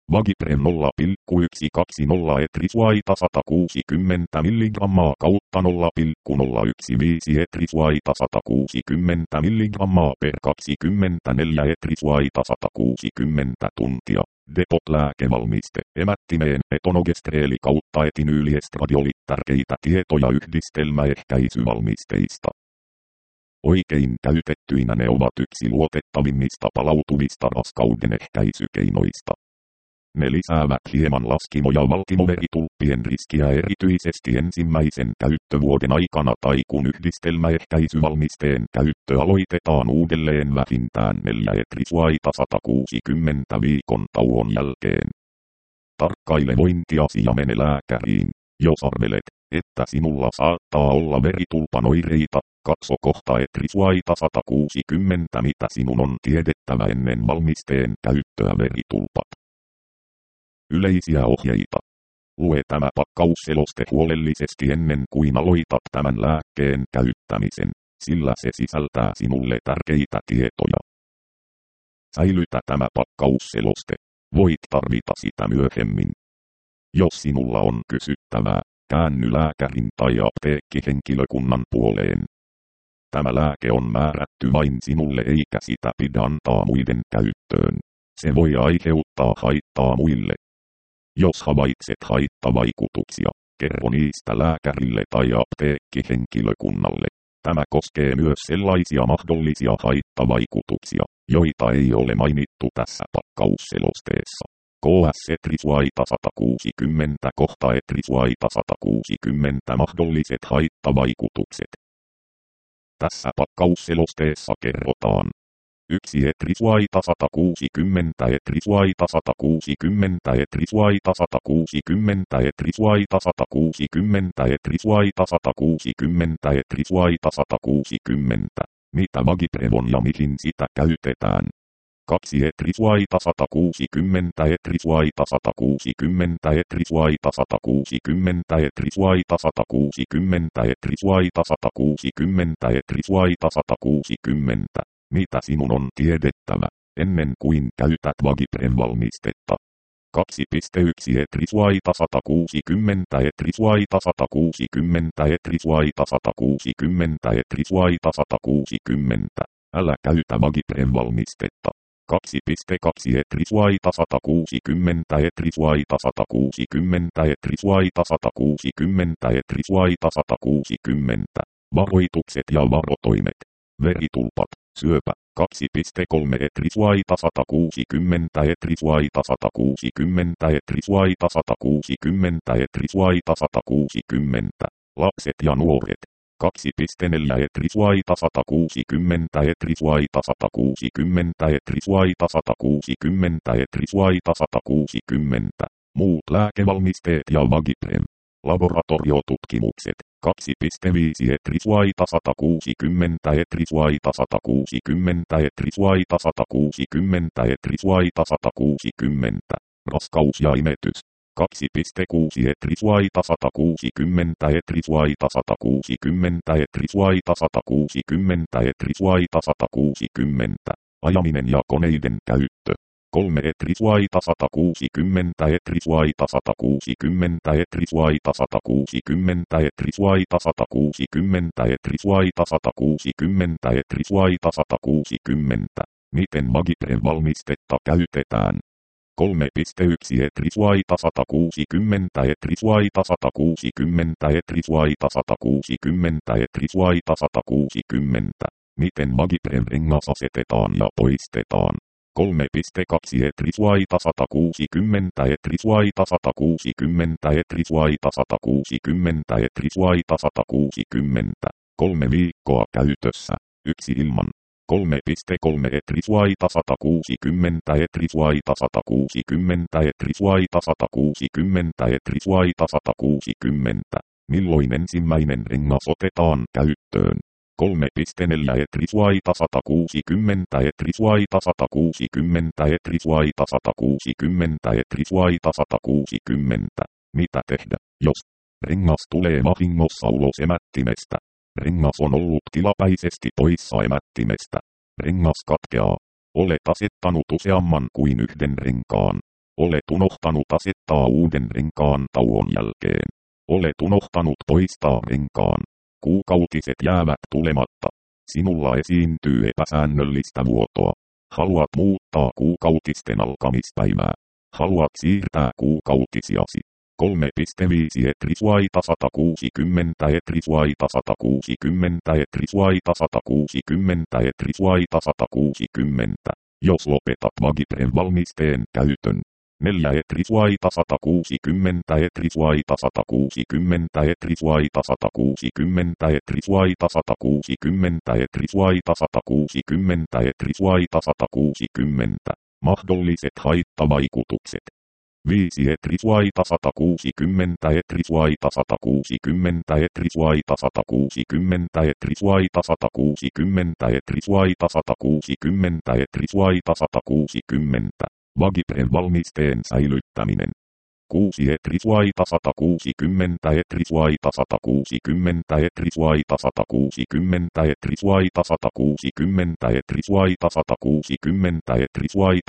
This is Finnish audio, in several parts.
Vagiprem 0,120 etrisvaita 160 mg kautta 0,05 etrisvaita 160 mg per 24 etrisvaita 160 tuntia. Depot-lääkevalmiste, emättimeen, etonogestreeli kautta etinyyliestradiolit tärkeitä tietoja yhdistelmäehkäisyvalmisteista. Oikein käytettyinä ne ovat yksi luotettavimmista palautuvista raskauden ehkäisykeinoista. Ne lisäävät hieman laskimo- ja valtimoveritulppien riskiä erityisesti ensimmäisen käyttövuoden aikana tai kun yhdistelmäehkäisyvalmisteen käyttö aloitetaan uudelleen vähintään 4 etrisvaita 160 viikon tauon jälkeen. Tarkkaile vointiasi ja mene lääkäriin, jos arvelet, että sinulla saattaa olla veritulpan oireita. Katso kohta etrisvaita 160 mitä sinun on tiedettävä ennen valmisteen käyttöä veritulpat. Yleisiä ohjeita. Lue tämä pakkausseloste huolellisesti ennen kuin aloitat tämän lääkkeen käyttämisen, sillä se sisältää sinulle tärkeitä tietoja. Säilytä tämä pakkausseloste. Voit tarvita sitä myöhemmin. Jos sinulla on kysyttävää, käänny lääkärin tai apteekkihenkilökunnan puoleen. Tämä lääke on määrätty vain sinulle eikä sitä pidä antaa muiden käyttöön. Se voi aiheuttaa haittaa muille. Jos havaitset haittavaikutuksia, kerro niistä lääkärille tai apteekkihenkilökunnalle. Tämä koskee myös sellaisia mahdollisia haittavaikutuksia, joita ei ole mainittu tässä pakkausselosteessa. KS etrisvaita 160 kohta etrisvaita 160 mahdolliset haittavaikutukset. Tässä pakkausselosteessa kerrotaan. 1 etrisvaita 160 etrisvaita 160 etrisvaita 160 etrisvaita 160 etrisvaita 160 etrisvaita 160. Mitä Vagiprem on ja mihin sitä käytetään? 2 etrisvaita 160 etrisvaita 160 etrisvaita 160 etrisvaita 160 etrisvaita 160 etrisvaita 160. Mitä sinun on tiedettävä, ennen kuin käytät Vagiprem-valmistetta? 2.1 etrisvaita 160 etrisvaita 160 etrisvaita 160 etrisvaita 160. Älä käytä Vagiprem-valmistetta. 2.2 etrisvaita 160 etrisvaita 160 etrisvaita 160 etrisvaita 160. Varoitukset ja varotoimet. Veritulpat, syöpä, 2.3 etrisvaita 160 etrisvaita 160 etrisvaita 160 etrisvaita 160. Lapset ja nuoret. 2.4 etrisvaita 160 etrisvaita 160 etrisvaita 160 etrisvaita 160. Muut lääkevalmisteet ja Vagiprem. Laboratoriotutkimukset. 2.5 etrisvaita 160 etrisvaita 160 etrisvaita 160 etrisvaita 160. Raskaus ja imetys. 2.6 etrisvaita 160 etrisvaita 160 etrisvaita 160 etrisvaita 160. Ajaminen ja koneiden käyttö. 3 etrisvaita 160 etrisvaita 160 etrisvaita 160 etrisvaita 160 etrisvaita 160 etrisvaita 160. Miten Vagiprem-valmistetta käytetään? 3.1 etrisvaita 160 etrisvaita 160 etrisvaita 160 etrisvaita 160. Miten Vagiprem-rengas asetetaan ja poistetaan? 3.2 etrisvaita 160 etrisvaita 160 etrisvaita 160 etrisvaita 160. 3 viikkoa käytössä. 1 ilman. 3.3 etrisvaita 160 etrisvaita 160 etrisvaita 160 etrisvaita 160. Milloin ensimmäinen rengas otetaan käyttöön? 3.4 etrisvaita 160 etrisvaita 160 etrisvaita 160 etrisvaita 160. Mitä tehdä, jos rengas tulee vahingossa ulos emättimestä? Rengas on ollut tilapäisesti poissa emättimestä. Rengas katkeaa. Olet asettanut useamman kuin yhden renkaan. Olet unohtanut asettaa uuden renkaan tauon jälkeen. Olet unohtanut poistaa renkaan. Kuukautiset jäävät tulematta. Sinulla esiintyy epäsäännöllistä vuotoa. Haluat muuttaa kuukautisten alkamispäivää. Haluat siirtää kuukautisiasi. 3.5 Etriswaita 160 Etriswaita 160 Etriswaita 160 Etriswaita 160. Jos lopetat Magipren valmisteen käytön. 4 Etriswaita 160 Etriswaita 160 Etriswaita 160 Etriswaita 160 Etriswaita 160 Etriswaita 160. Mahdolliset haittavaikutukset. 5 Etriswaita 160 Etriswaita 160 Etriswaita 160 Etriswaita 160 Etriswaita 160 Etriswaita 160. Magipren valmisteen säilyttäminen. 6 Etriswaita 160 Etriswaita 160 Etriswaita 160 Etriswaita 160 Etriswaita 160 Etriswaita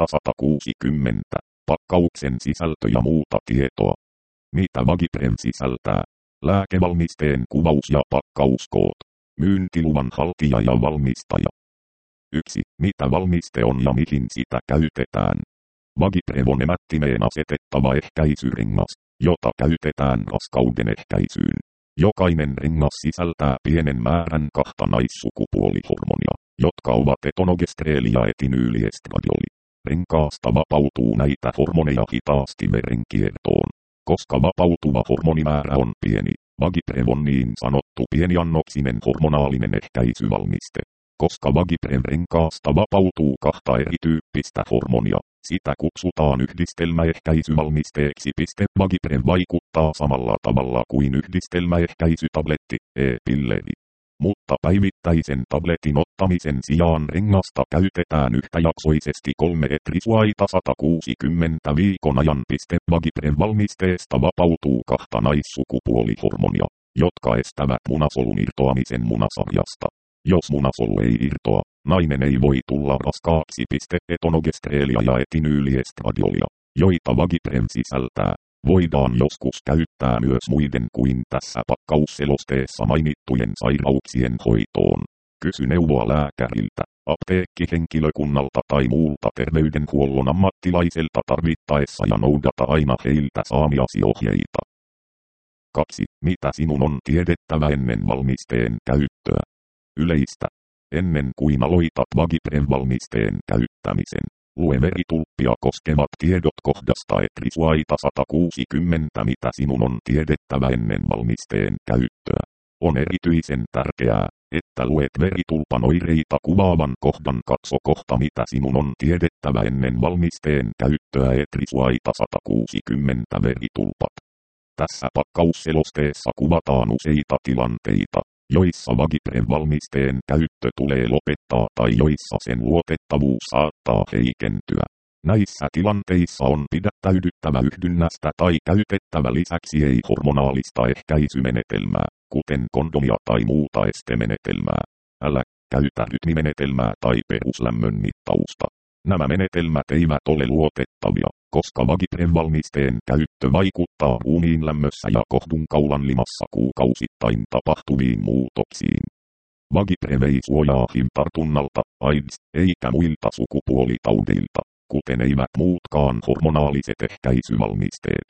160. Pakkauksen sisältö ja muuta tietoa. Mitä Magipren sisältää? Lääkevalmisteen kuvaus ja pakkauskoot. Myyntiluvan haltija ja valmistaja. 1. Mitä valmiste on ja mihin sitä käytetään? Magipren on emättimeen asetettava ehkäisyrengas, jota käytetään raskauden ehkäisyyn. Jokainen rengas sisältää pienen määrän kahta naissukupuolihormonia, jotka ovat etonogestreeli ja etinyyliestradoli. Renkaasta vapautuu näitä hormoneja hitaasti verenkiertoon. Koska vapautuva hormonimäärä on pieni, Magipren on niin sanottu pieniannoksinen hormonaalinen ehkäisyvalmiste. Koska Magipren renkaasta vapautuu kahta erityyppistä hormonia, sitä kutsutaan yhdistelmäehkäisyvalmisteeksi. Magipren vaikuttaa samalla tavalla kuin yhdistelmäehkäisytabletti, e-pilleri. Mutta päivittäisen tabletin ottamisen sijaan rengasta käytetään yhtäjaksoisesti 3 Etriswaita 160 viikon ajan. Magipren valmisteesta vapautuu kahta naissukupuolihormonia, jotka estävät munasolun irtoamisen munasarjasta. Jos munasolu ei irtoa, nainen ei voi tulla raskaaksi. Etonogestreelia ja etinyyliestradiolia, joita Magipren sisältää, voidaan joskus käyttää myös muiden kuin tässä pakkausselosteessa mainittujen sairauksien hoitoon. Kysy neuvoa lääkäriltä, apteekkihenkilökunnalta tai muulta terveydenhuollon ammattilaiselta tarvittaessa ja noudata aina heiltä saamiasi ohjeita. 2. Mitä sinun on tiedettävä ennen valmisteen käyttöä? Yleistä. Ennen kuin aloitat Magipren valmisteen käyttämisen, lue veritulppia koskevat tiedot kohdasta Etriswaita 160. Mitä sinun on tiedettävä ennen valmisteen käyttöä? On erityisen tärkeää, että luet veritulpan oireita kuvaavan kohdan. Katso kohta mitä sinun on tiedettävä ennen valmisteen käyttöä. Etriswaita 160 veritulpat. Tässä pakkausselosteessa kuvataan useita tilanteita, joissa Magipren valmisteen käyttö tulee lopettaa tai joissa sen luotettavuus saattaa heikentyä. Näissä tilanteissa on pidättäydyttävä yhdynnästä tai käytettävä lisäksi ei-hormonaalista ehkäisymenetelmää, kuten kondomia tai muuta estemenetelmää. Älä käytä rytmimenetelmää tai peruslämmön mittausta. Nämä menetelmät eivät ole luotettavia, koska Magipren valmisteen käyttö vaikuttaa ruumiin lämmössä ja kohdunkaulan limassa kuukausittain tapahtuviin muutoksiin. Magipren ei suojaa HIV-tartunnalta, AIDS, eikä muilta sukupuolitaudeilta, kuten eivät muutkaan hormonaaliset ehkäisyvalmisteet.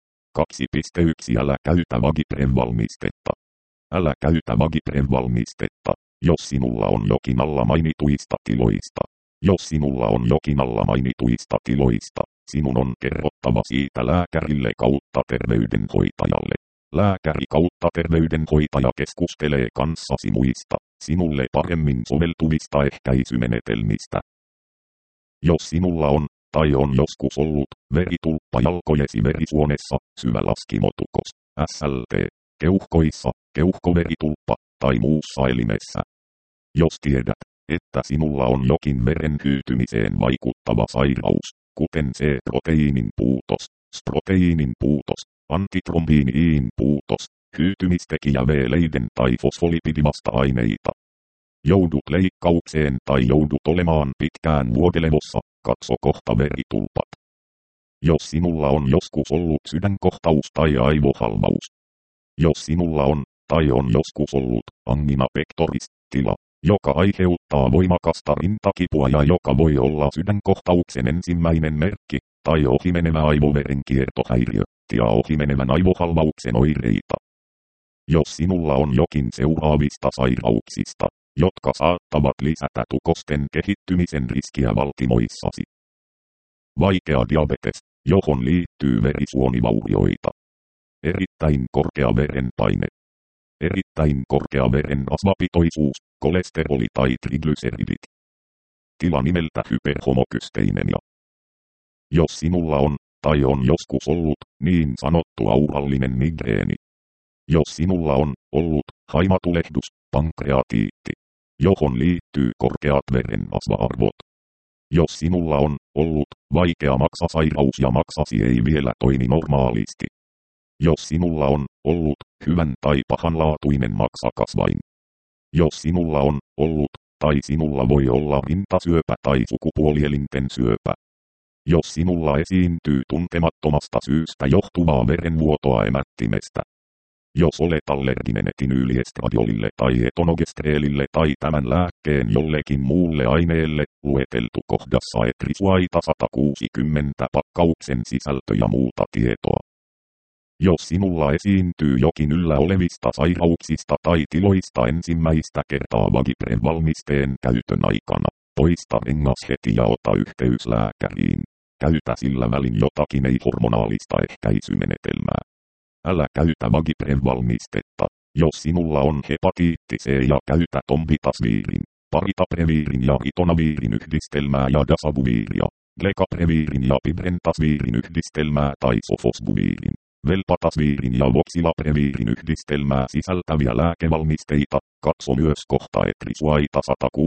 2.1 Älä käytä Magipren valmistetta. Älä käytä Magipren valmistetta, jos sinulla on jokin alla mainituista tiloista. Jos sinulla on jokin alla mainituista tiloista, sinun on kerrottava siitä lääkärille kautta terveydenhoitajalle. Lääkäri kautta terveydenhoitaja keskustelee kanssasi muista, sinulle paremmin soveltuvista ehkäisymenetelmistä. Jos sinulla on, tai on joskus ollut, veritulppa jalkojesi verisuonessa, syvä laskimotukos, SLT, keuhkoissa, keuhkoveritulppa, tai muussa elimessä. Jos tiedät, että sinulla on jokin veren hyytymiseen vaikuttava sairaus, kuten C-proteiinin puutos, S-proteiinin puutos, antitrombiiniin puutos, hyytymistekijä V-leiden tai fosfolipidivasta-aineita. Joudut leikkaukseen tai joudut olemaan pitkään vuodelevossa, katso kohta veritulpat. Jos sinulla on joskus ollut sydänkohtaus tai aivohalvaus. Jos sinulla on, tai on joskus ollut, angina pectoris, tila, joka aiheuttaa voimakasta rintakipua ja joka voi olla sydänkohtauksen ensimmäinen merkki, tai ohimenevä aivoverenkiertohäiriö, ja ohimenevän aivohalvauksen oireita. Jos sinulla on jokin seuraavista sairauksista, jotka saattavat lisätä tukosten kehittymisen riskiä valtimoissasi. Vaikea diabetes, johon liittyy verisuonivaurioita. Erittäin korkea verenpaine. Erittäin korkea verenrasvapitoisuus, kolesteroli tai triglyceridit. Tila nimeltä hyperhomokysteinemia. Jos sinulla on, tai on joskus ollut, niin sanottu aurallinen migreeni. Jos sinulla on ollut haimatulehdus, pankreatiitti, johon liittyy korkeat verenrasva-arvot. Jos sinulla on ollut vaikea maksasairaus ja maksasi ei vielä toimi normaalisti. Jos sinulla on ollut hyvän tai pahanlaatuinen maksakasvain. Jos sinulla on ollut tai sinulla voi olla rintasyöpä tai sukupuolielinten syöpä. Jos sinulla esiintyy tuntemattomasta syystä johtuvaa verenvuotoa emättimestä. Jos olet allerginen etinyyliestradionille tai etonogestreelille tai tämän lääkkeen jollekin muulle aineelle, lueteltu kohdassa Etrisuaita 160 pakkauksen sisältö ja muuta tietoa. Jos sinulla esiintyy jokin yllä olevista sairauksista tai tiloista ensimmäistä kertaa Vagiprem-valmisteen käytön aikana, poista rengas heti ja ota yhteys lääkäriin. Käytä sillä välin jotakin ei-hormonaalista ehkäisymenetelmää. Älä käytä Vagiprem-valmistetta, jos sinulla on hepatiitti C ja käytä tombitasviirin, paritapreviirin ja ritonaviirin yhdistelmää ja dasavuviiria, glekapreviirin ja pibrentasviirin yhdistelmää tai sofosbuviirin, velpatasviirin ja voxilapreviirin yhdistelmää sisältäviä lääkevalmisteita. Katso myös kohta Etrisuaita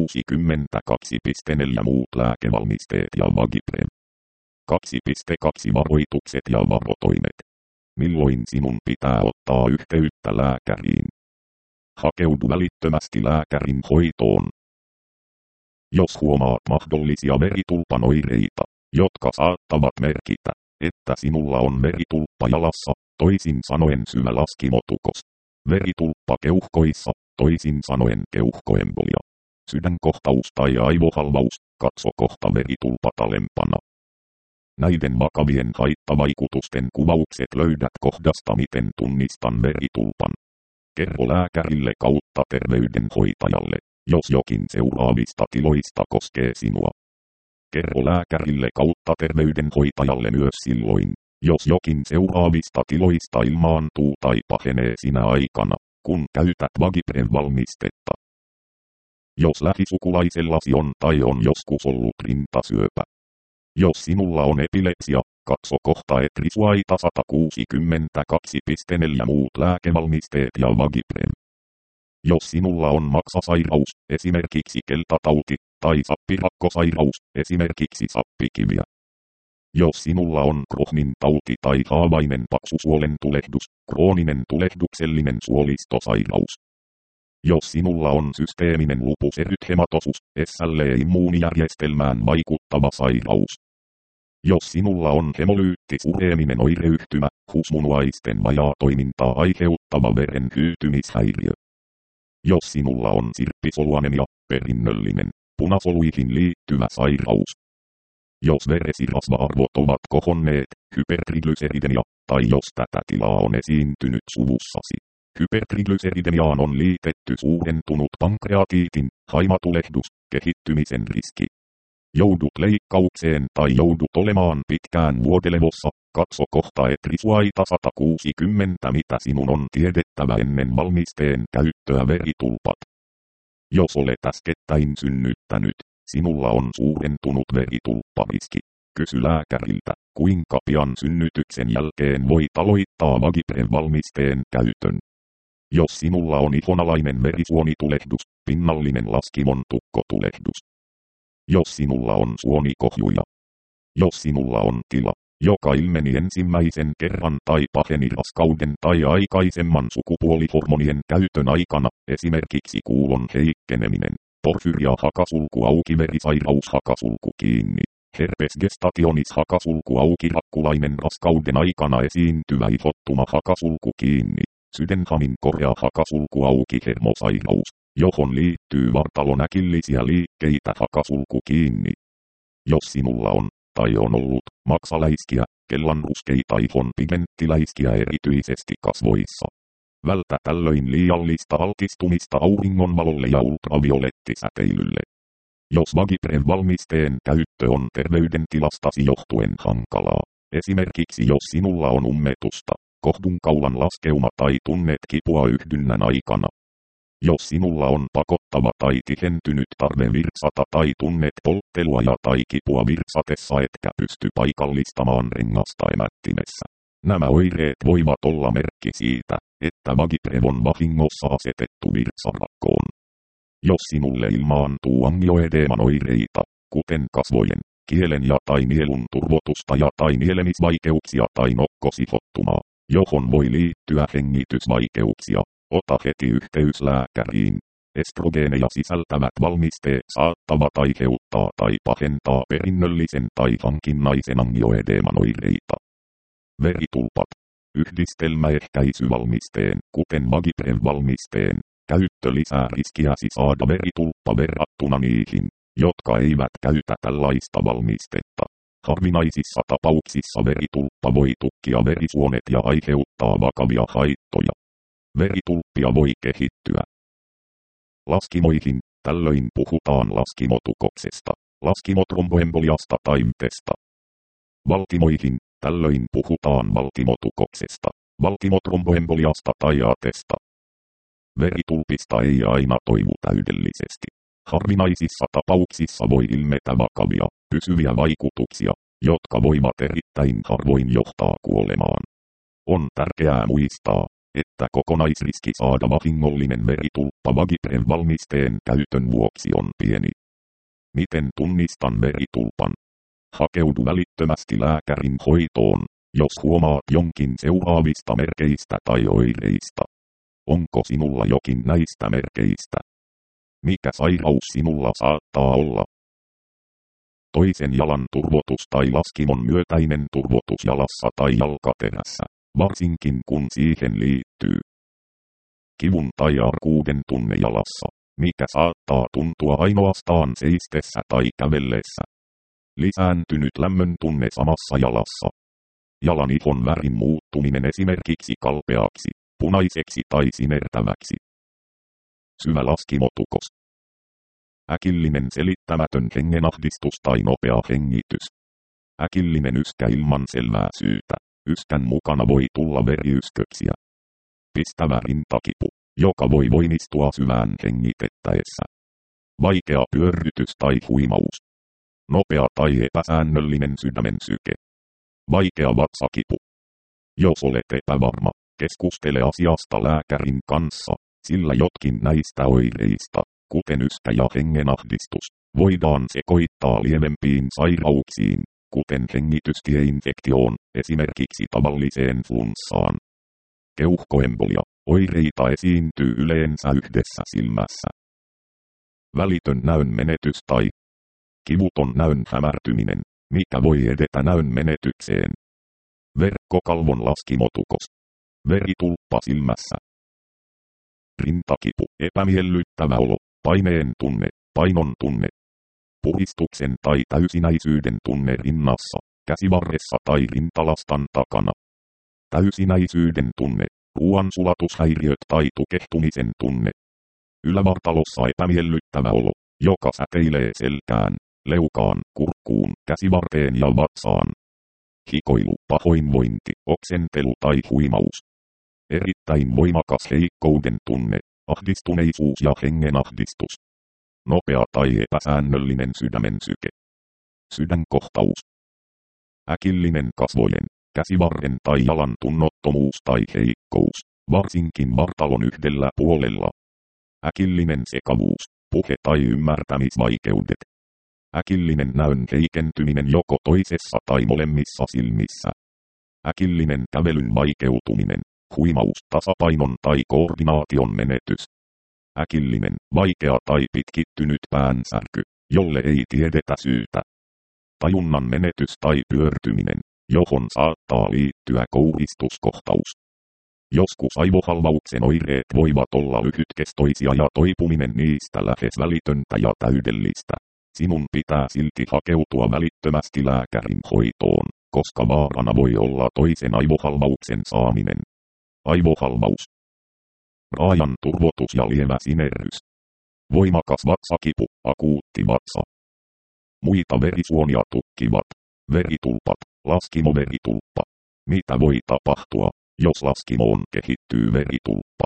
162.4 muut lääkevalmisteet ja Vagiprem. 2.2 Varoitukset ja varotoimet. Milloin sinun pitää ottaa yhteyttä lääkäriin? Hakeudu välittömästi lääkärin hoitoon. Jos huomaat mahdollisia veritulpan oireita, jotka saattavat merkitä, että sinulla on veritulppa jalassa, toisin sanoen syvä laskimotukos. Veritulppa keuhkoissa, toisin sanoen keuhkoembolia. Sydänkohtaus tai aivohalvaus, katso kohta veritulpat alempana. Näiden vakavien haittavaikutusten kuvaukset löydät kohdasta Miten tunnistan veritulpan. Kerro lääkärille kautta terveydenhoitajalle, jos jokin seuraavista tiloista koskee sinua. Kerro lääkärille kautta terveydenhoitajalle myös silloin, jos jokin seuraavista tiloista ilmaantuu tai pahenee sinä aikana, kun käytät Vagiprem-valmistetta. Jos lähisukulaisellasi on tai on joskus ollut rintasyöpä. Jos sinulla on epilepsia, katso kohta Etrisuaita 162.4 muut lääkevalmisteet ja Vagiprem. Jos sinulla on maksasairaus, esimerkiksi keltatauti, tai sappirakkosairaus, esimerkiksi sappikiviä. Jos sinulla on Crohnin tauti tai haavainen paksusuolen tulehdus, krooninen tulehduksellinen suolistosairaus. Jos sinulla on systeeminen lupus erythematosus, SLE-immuunijärjestelmään vaikuttava sairaus. Jos sinulla on hemolyyttisureeminen oireyhtymä, HUS-munuaisten vajaatoimintaa aiheuttava veren hyytymishäiriö. Jos sinulla on sirppisoluanemia, perinnöllinen, punasoluihin liittyvä sairaus. Jos veresi rasva-arvot ovat kohonneet, hypertriglyceridemia, tai jos tätä tilaa on esiintynyt suvussasi. Hypertriglyceridemiaan on liitetty suurentunut pankreatiitin, haimatulehdus, kehittymisen riski. Joudut leikkaukseen tai joudut olemaan pitkään vuodelevossa, katso kohta Etrisuaita 160 mitä sinun on tiedettävä ennen valmisteen käyttöä veritulpat. Jos olet äskettäin synnyttänyt, sinulla on suurentunut veritulppariski. Kysy lääkäriltä, kuinka pian synnytyksen jälkeen voit aloittaa Vagiprem-valmisteen käytön. Jos sinulla on ihonalainen verisuonitulehdus, pinnallinen laskimon tukkotulehdus. Jos sinulla on suonikohjuja. Jos sinulla on tila, joka ilmeni ensimmäisen kerran tai paheni raskauden tai aikaisemman sukupuolihormonien käytön aikana, esimerkiksi kuulon heikkeneminen, porfyria hakasulku auki verisairaus hakasulku kiinni, Herpes gestationis hakasulku auki rakkulainen raskauden aikana esiintyvä ihottuma hakasulku kiinni. Sydänhamin korea hakasulku auki hermosairaus, johon liittyy vartalon äkillisiä liikkeitä hakasulku kiinni. Jos sinulla on, tai on ollut, maksaläiskiä, kellanruskeita ihon pigmenttiläiskiä erityisesti kasvoissa. Vältä tällöin liiallista altistumista auringonvalolle ja ultraviolettisäteilylle. Jos Vagiprev-valmisteen käyttö on terveydentilastasi johtuen hankalaa, esimerkiksi jos sinulla on ummetusta, kohdunkaulan laskeuma tai tunnet kipua yhdynnän aikana. Jos sinulla on pakottava tai tihentynyt tarve virtsata tai tunnet polttelua ja tai kipua virtsatessa etkä pysty paikallistamaan rengasta emättimessä. Nämä oireet voivat olla merkki siitä, että Vagiprev on vahingossa asetettu virtsarakkoon. Jos sinulle ilmaantuu angioedeeman oireita, kuten kasvojen, kielen ja tai nielun turvotusta ja tai nielemisvaikeuksia tai nokkosihottumaa, johon voi liittyä hengitysvaikeuksia, ota heti yhteys lääkäriin. Estrogeeneja sisältävät valmisteet saattavat aiheuttaa tai pahentaa perinnöllisen tai hankinnaisen angioedeeman oireita. Veritulpat. Yhdistelmäehkäisyvalmisteen, kuten Vagiprev-valmisteen, käyttö lisää riskiäsi saada veritulppa verrattuna niihin, jotka eivät käytä tällaista valmistetta. Harvinaisissa tapauksissa veritulppa voi tukkia verisuonet ja aiheuttaa vakavia haittoja. Veritulppia voi kehittyä laskimoihin, tällöin puhutaan laskimotukoksesta, laskimotromboemboliasta tai vytestä. Valtimoihin, tällöin puhutaan valtimotukoksesta, valtimotromboemboliasta tai atesta. Veritulpista ei aina toivu täydellisesti. Harvinaisissa tapauksissa voi ilmetä vakavia, pysyviä vaikutuksia, jotka voivat erittäin harvoin johtaa kuolemaan. On tärkeää muistaa, että kokonaisriski saada vahingollinen veritulppa Vagiprev-valmisteen käytön vuoksi on pieni. Miten tunnistan veritulpan? Hakeudu välittömästi lääkärin hoitoon, jos huomaat jonkin seuraavista merkeistä tai oireista. Onko sinulla jokin näistä merkeistä? Mikä sairaus sinulla saattaa olla? Toisen jalan turvotus tai laskimon myötäinen turvotus jalassa tai jalkaterässä, varsinkin kun siihen liittyy kivun tai arkuuden tunne jalassa, mikä saattaa tuntua ainoastaan seistessä tai kävellessä. Lisääntynyt lämmön tunne samassa jalassa. Jalan ihon värin muuttuminen esimerkiksi kalpeaksi, punaiseksi tai sinertäväksi. Syvä laskimotukos. Äkillinen selittämätön hengenahdistus tai nopea hengitys. Äkillinen yskä ilman selvää syytä. Yskän mukana voi tulla veriysköksiä. Pistävä rintakipu, joka voi voimistua syvään hengitettäessä. Vaikea pyörrytys tai huimaus. Nopea tai epäsäännöllinen sydämen syke. Vaikea vatsakipu. Jos olet epävarma, keskustele asiasta lääkärin kanssa, sillä jotkin näistä oireista, kuten yskä ja hengenahdistus, voidaan sekoittaa lievempiin sairauksiin, kuten hengitystieinfektioon, esimerkiksi tavalliseen flunssaan. Keuhkoembolia, oireita esiintyy yleensä yhdessä silmässä. Välitön näön menetys tai kivuton näön hämärtyminen, mikä voi edetä näön menetykseen. Verkkokalvon laskimotukos. Veritulppa silmässä. Rintakipu, epämiellyttävä olo, paineen tunne, painon tunne. Puhistuksen tai täysinäisyyden tunne rinnassa, käsivarressa tai rintalastan takana. Täysinäisyyden tunne, ruoansulatushäiriöt tai tukehtumisen tunne. Ylävartalossa epämiellyttävä olo, joka säteilee selkään, leukaan, kurkkuun, käsivarteen ja vatsaan. Hikoilu, pahoinvointi, oksentelu tai huimaus. Erittäin voimakas heikkouden tunne, ahdistuneisuus ja hengenahdistus. Nopea tai epäsäännöllinen sydämen syke. Sydänkohtaus. Äkillinen kasvojen, käsivarren tai jalan tunnottomuus tai heikkous, varsinkin vartalon yhdellä puolella. Äkillinen sekavuus, puhe- tai ymmärtämisvaikeudet. Äkillinen näön heikentyminen joko toisessa tai molemmissa silmissä. Äkillinen kävelyn vaikeutuminen, huimaus, tasapainon tai koordinaation menetys. Äkillinen, vaikea tai pitkittynyt päänsärky, jolle ei tiedetä syytä. tajunnan menetys tai pyörtyminen, johon saattaa liittyä kouristuskohtaus. Joskus aivohalvauksen oireet voivat olla lyhytkestoisia ja toipuminen niistä lähes välitöntä ja täydellistä. Sinun pitää silti hakeutua välittömästi lääkärin hoitoon, koska vaarana voi olla toisen aivohalvauksen saaminen. Aivohalvaus. Raajan turvotus ja lievä sinerrys. Voimakas vatsakipu, akuutti vatsa. Muita verisuonia tukkivat. Veritulpat, laskimoveritulppa. Mitä voi tapahtua, jos laskimoon kehittyy veritulppa?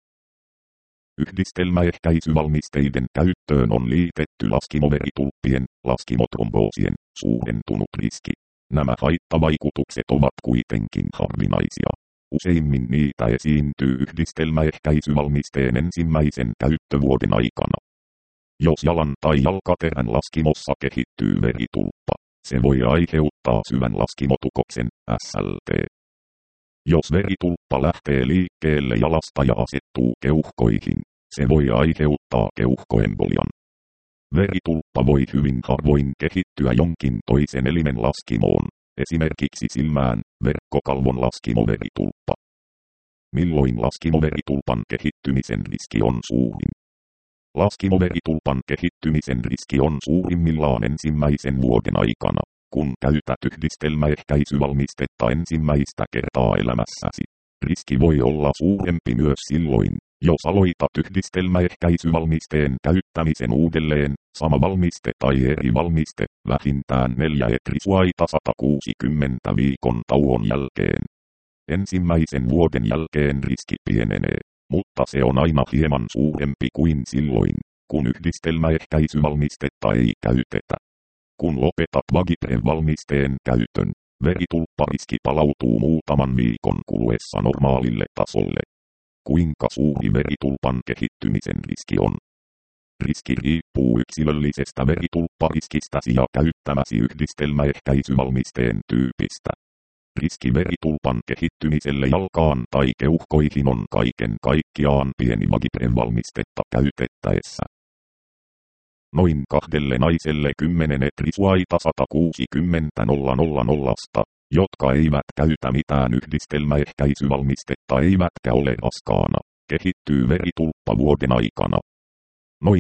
Yhdistelmäehkäisyvalmisteiden käyttöön on liitetty laskimoveritulppien, laskimotromboosien, suurentunut riski. Nämä haittavaikutukset ovat kuitenkin harvinaisia. Useimmin niitä esiintyy yhdistelmäehkäisyvalmisteen ensimmäisen käyttövuoden aikana. Jos jalan tai jalkaterän laskimossa kehittyy veritulppa, se voi aiheuttaa syvän laskimotukoksen, SLT. Jos veritulppa lähtee liikkeelle jalasta ja asettuu keuhkoihin, se voi aiheuttaa keuhkoembolian. Veritulppa voi hyvin harvoin kehittyä jonkin toisen elimen laskimoon, esimerkiksi silmään, verkkokalvon laskimoveritulppa. Milloin laskimoveritulpan kehittymisen riski on suurin? Laskimoveritulpan kehittymisen riski on suurimmillaan ensimmäisen vuoden aikana, kun käytät yhdistelmäehkäisyvalmistetta ensimmäistä kertaa elämässäsi. Riski voi olla suurempi myös silloin, jos aloitat yhdistelmäehkäisyvalmisteen käyttämisen uudelleen, sama valmiste tai eri valmiste, vähintään 4 etrisuaita 160 viikon tauon jälkeen. Ensimmäisen vuoden jälkeen riski pienenee, mutta se on aina hieman suurempi kuin silloin, kun yhdistelmäehkäisyvalmistetta ei käytetä. Kun lopetat Vagipren-valmisteen käytön, veritulppariski palautuu muutaman viikon kuluessa normaalille tasolle. Kuinka suuri veritulpan kehittymisen riski on? Riski riippuu yksilöllisestä veritulppariskistäsi ja käyttämäsi yhdistelmäehkäisyvalmisteen tyypistä. Riski veritulpan kehittymiselle jalkaan tai keuhkoihin on kaiken kaikkiaan pieni Vagipren-valmistetta käytettäessä. Noin 2 naiselle 10 etrisuaita 160 000, jotka eivät käytä mitään yhdistelmäehkäisyvalmistetta eivätkä ole raskaana, kehittyy veritulppa vuoden aikana. Noin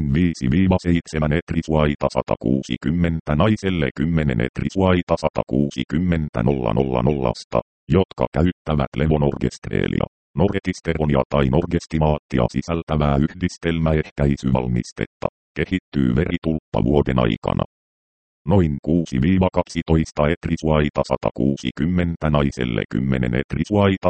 5-7 etrisuaita 160 naiselle 10 etrisuaita 160 000, jotka käyttävät levonorgestreelia, norgestisteronia tai norgestimaattia sisältävää yhdistelmäehkäisyvalmistetta, kehittyy veritulppa vuoden aikana. Noin 6-12 etrisuaita 160 naiselle 10 etrisuaita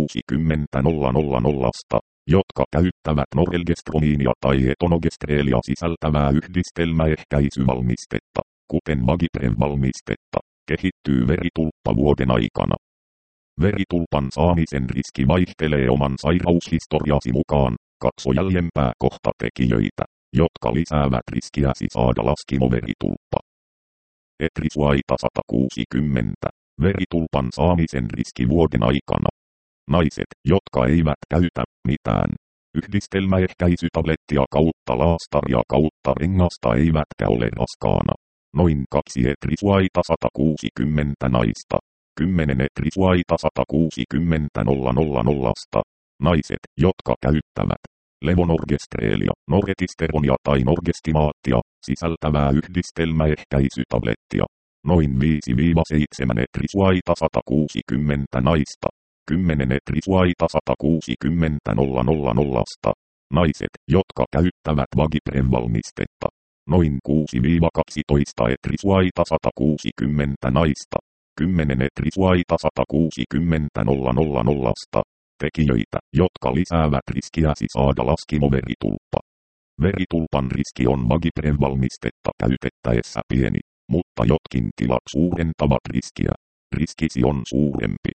160 000, jotka käyttävät norelgestromiinia tai etonogestreelia sisältävää yhdistelmäehkäisyvalmistetta, kuten Vagipren-valmistetta, kehittyy veritulppa vuoden aikana. Veritulpan saamisen riski vaihtelee oman sairaushistoriasi mukaan, katso jäljempää kohtatekijöitä, jotka lisäävät riskiäsi saada laskimoveritulppa. Etrisuaita 160. Veritulpan saamisen riski vuoden aikana. Naiset, jotka eivät käytä mitään yhdistelmäehkäisytablettia kautta laastaria kautta rengasta eivätkä ole raskaana. Noin 2 etrisuaita 160 naista. 10 etrisuaita 160 000. Naiset, jotka käyttävät levonorgestreelia, norgestisteronia tai norgestimaattia sisältävää yhdistelmäehkäisytablettia. Noin 5-7 etrisuaita 160 naista. 10 etrisuaita 160 000. Naiset, jotka käyttävät Vagipren-valmistetta. Noin 6-12 etrisuaita 160 naista. 10 etrisuaita 160 000. Tekijöitä, jotka lisäävät riskiäsi saada laskimoveritulppa. Veritulpan riski on Vagipren-valmistetta käytettäessä pieni, mutta jotkin tilat suurentavat riskiä. Riskisi on suurempi.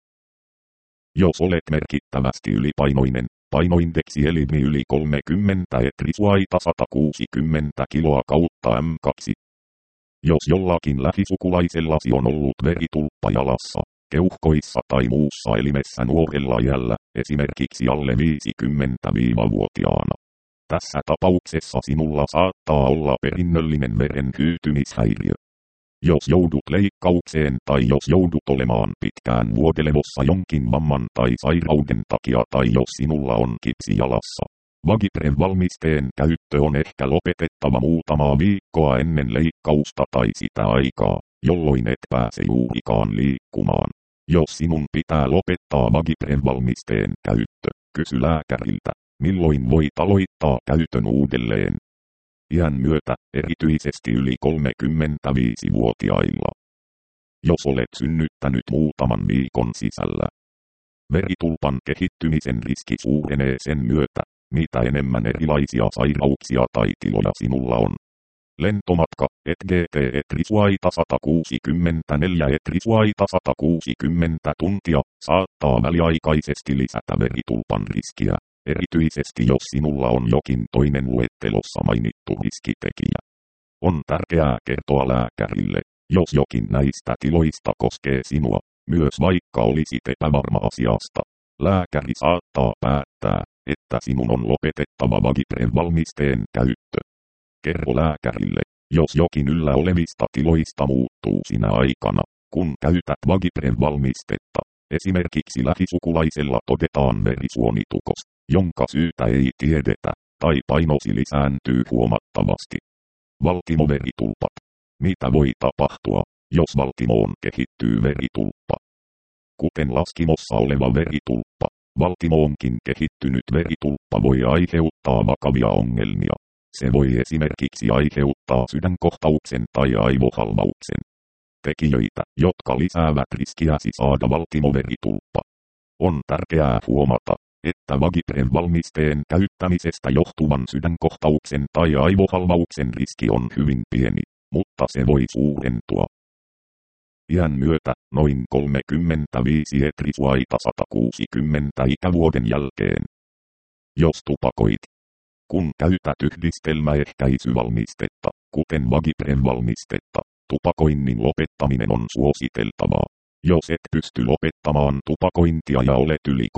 Jos olet merkittävästi ylipainoinen, painoindeksi elimi yli 30 etrisuaita 160 kiloa kautta M2. Jos jollakin lähisukulaisellasi on ollut veritulppa jalassa, keuhkoissa tai muussa elimessä nuorella iällä, esimerkiksi alle 50-vuotiaana. Tässä tapauksessa sinulla saattaa olla perinnöllinen veren hyytymishäiriö. Jos joudut leikkaukseen tai jos joudut olemaan pitkään vuodelevossa jonkin vamman tai sairauden takia tai jos sinulla on kipsi jalassa, Vagiprev-valmisteen käyttö on ehkä lopetettava muutamaa viikkoa ennen leikkausta tai sitä aikaa, jolloin et pääse juurikaan liikkumaan. Jos sinun pitää lopettaa Vagiprev-valmisteen käyttö, kysy lääkäriltä, milloin voit aloittaa käytön uudelleen. Iän myötä, erityisesti yli 35-vuotiailla. Jos olet synnyttänyt muutaman viikon sisällä, veritulpan kehittymisen riski suurenee sen myötä, mitä enemmän erilaisia sairauksia tai tiloja sinulla on. Lentomatka, ETGT etrisuaita 164 etrisuaita 160 tuntia, saattaa väliaikaisesti lisätä veritulpan riskiä, erityisesti jos sinulla on jokin toinen luettelossa mainittu riskitekijä. On tärkeää kertoa lääkärille, jos jokin näistä tiloista koskee sinua, myös vaikka olisit epävarma asiasta. Lääkäri saattaa päättää, että sinun on lopetettava Vagiprev-valmisteen käyttö. Kerro lääkärille, jos jokin yllä olevista tiloista muuttuu sinä aikana, kun käytät Vagiprev-valmistetta. Esimerkiksi lähisukulaisella todetaan verisuonitukos, jonka syytä ei tiedetä, tai painosi lisääntyy huomattavasti. Valtimoveritulpat. Mitä voi tapahtua, jos valtimoon kehittyy veritulppa? Kuten laskimossa oleva veritulppa, valtimoonkin kehittynyt veritulppa voi aiheuttaa vakavia ongelmia. Se voi esimerkiksi aiheuttaa sydänkohtauksen tai aivohalvauksen. Tekijöitä, jotka lisäävät riskiäsi saada valtimoveritulppa. On tärkeää huomata, että Vagiprev-valmisteen käyttämisestä johtuvan sydänkohtauksen tai aivohalvauksen riski on hyvin pieni, mutta se voi suurentua. Iän myötä, noin 35 etrisuaita 160 ikävuoden jälkeen. Jos tupakoit. Kun käytät yhdistelmäehkäisyvalmistetta, kuten Vagiprev-valmistetta, tupakoinnin lopettaminen on suositeltavaa. Jos et pysty lopettamaan tupakointia ja olet yli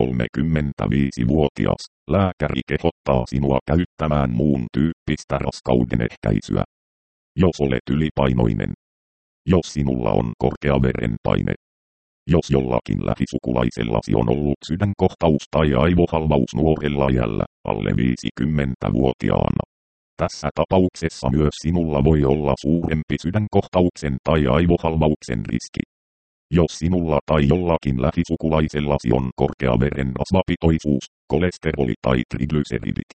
35-vuotias, lääkäri kehottaa sinua käyttämään muun tyyppistä raskaudenehkäisyä. Jos olet ylipainoinen. Jos sinulla on korkea verenpaine. Jos jollakin lähisukulaisellasi on ollut sydänkohtaus tai aivohalvaus nuorella iällä, alle 50-vuotiaana. Tässä tapauksessa myös sinulla voi olla suurempi sydänkohtauksen tai aivohalvauksen riski. Jos sinulla tai jollakin lähisukulaisellasi on korkea verenrasvapitoisuus, kolesteroli tai triglyceridit.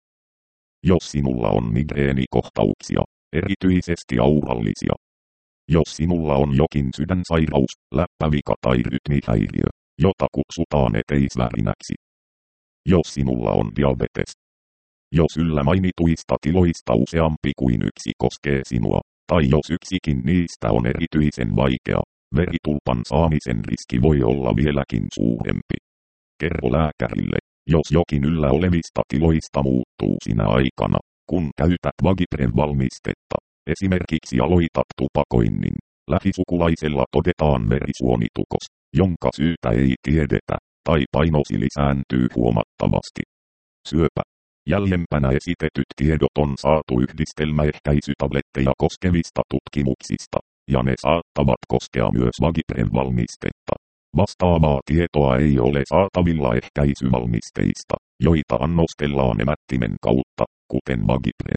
Jos sinulla on migreenikohtauksia, erityisesti aurallisia. Jos sinulla on jokin sydänsairaus, läppävika tai rytmihäiriö, jota kutsutaan eteisvärinäksi. Jos sinulla on diabetes. Jos yllä mainituista tiloista useampi kuin yksi koskee sinua, tai jos yksikin niistä on erityisen vaikea, veritulpan saamisen riski voi olla vieläkin suurempi. Kerro lääkärille, jos jokin yllä olevista tiloista muuttuu sinä aikana, kun käytät Vagiprev-valmistetta. Esimerkiksi aloitat tupakoinnin. Lähisukulaisella todetaan verisuonitukos, jonka syytä ei tiedetä, tai painosi lisääntyy huomattavasti. Syöpä. Jäljempänä esitetyt tiedot on saatu yhdistelmäehkäisytabletteja koskevista tutkimuksista, ja ne saattavat koskea myös Vagiprev-valmistetta. Vastaavaa tietoa ei ole saatavilla ehkäisyvalmisteista, joita annostellaan emättimen kautta, kuten Vagiprev.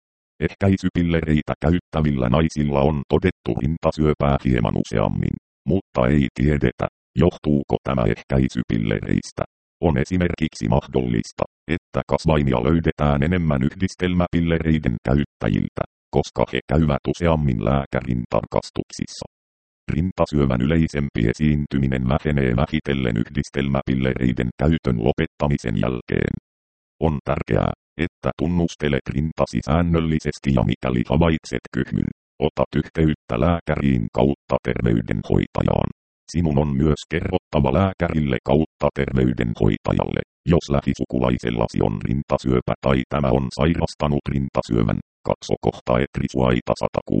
Ehkäisypillereitä käyttävillä naisilla on todettu rintasyöpää hieman useammin, mutta ei tiedetä, johtuuko tämä ehkäisypillereistä. On esimerkiksi mahdollista, että kasvaimia löydetään enemmän yhdistelmäpillereiden käyttäjiltä, koska he käyvät useammin lääkärin tarkastuksissa. Rintasyövän yleisempi esiintyminen vähenee vähitellen yhdistelmäpillereiden käytön lopettamisen jälkeen. On tärkeää, että tunnustelet rintasi säännöllisesti ja mikäli havaitset kyhmyn, otat yhteyttä lääkäriin kautta terveydenhoitajaan. Sinun on myös kerrottava lääkärille kautta terveydenhoitajalle, jos lähisukulaisellasi on rintasyöpä tai tämä on sairastanut rintasyövän. Katso kohta etrisuaita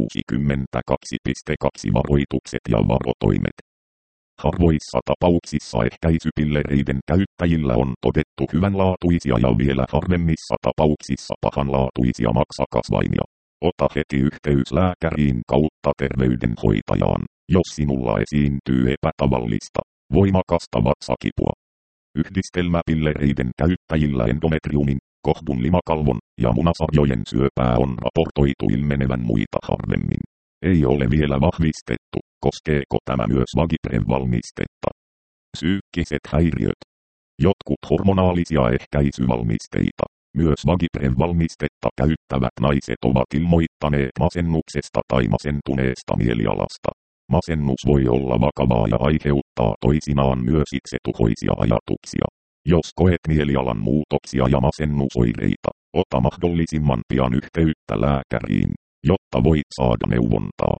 162.2 varoitukset ja varotoimet. Harvoissa tapauksissa ehkäisypillereiden käyttäjillä on todettu hyvänlaatuisia ja vielä harvemmissa tapauksissa pahanlaatuisia maksakasvaimia. ota heti yhteys lääkäriin kautta terveydenhoitajaan, jos sinulla esiintyy epätavallista, voimakasta vatsakipua. Yhdistelmäpillereiden käyttäjillä endometriumin, kohdun limakalvon ja munasarjojen syöpää on raportoitu ilmenevän muita harvemmin. Ei ole vielä vahvistettu, koskeeko tämä myös Vagiprem-valmistetta. Psyykkiset häiriöt. Jotkut hormonaalisia ehkäisyvalmisteita, myös Vagiprem-valmistetta käyttävät naiset ovat ilmoittaneet masennuksesta tai masentuneesta mielialasta. Masennus voi olla vakavaa ja aiheuttaa toisinaan myös itsetuhoisia ajatuksia. Jos koet mielialan muutoksia ja masennusoireita, ota mahdollisimman pian yhteyttä lääkäriin, jotta voit saada neuvontaa.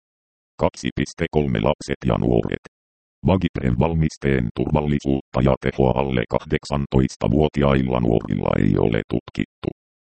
2.3 Lapset ja nuoret. Vagiprem-valmisteen turvallisuutta ja tehoa alle 18-vuotiailla nuorilla ei ole tutkittu.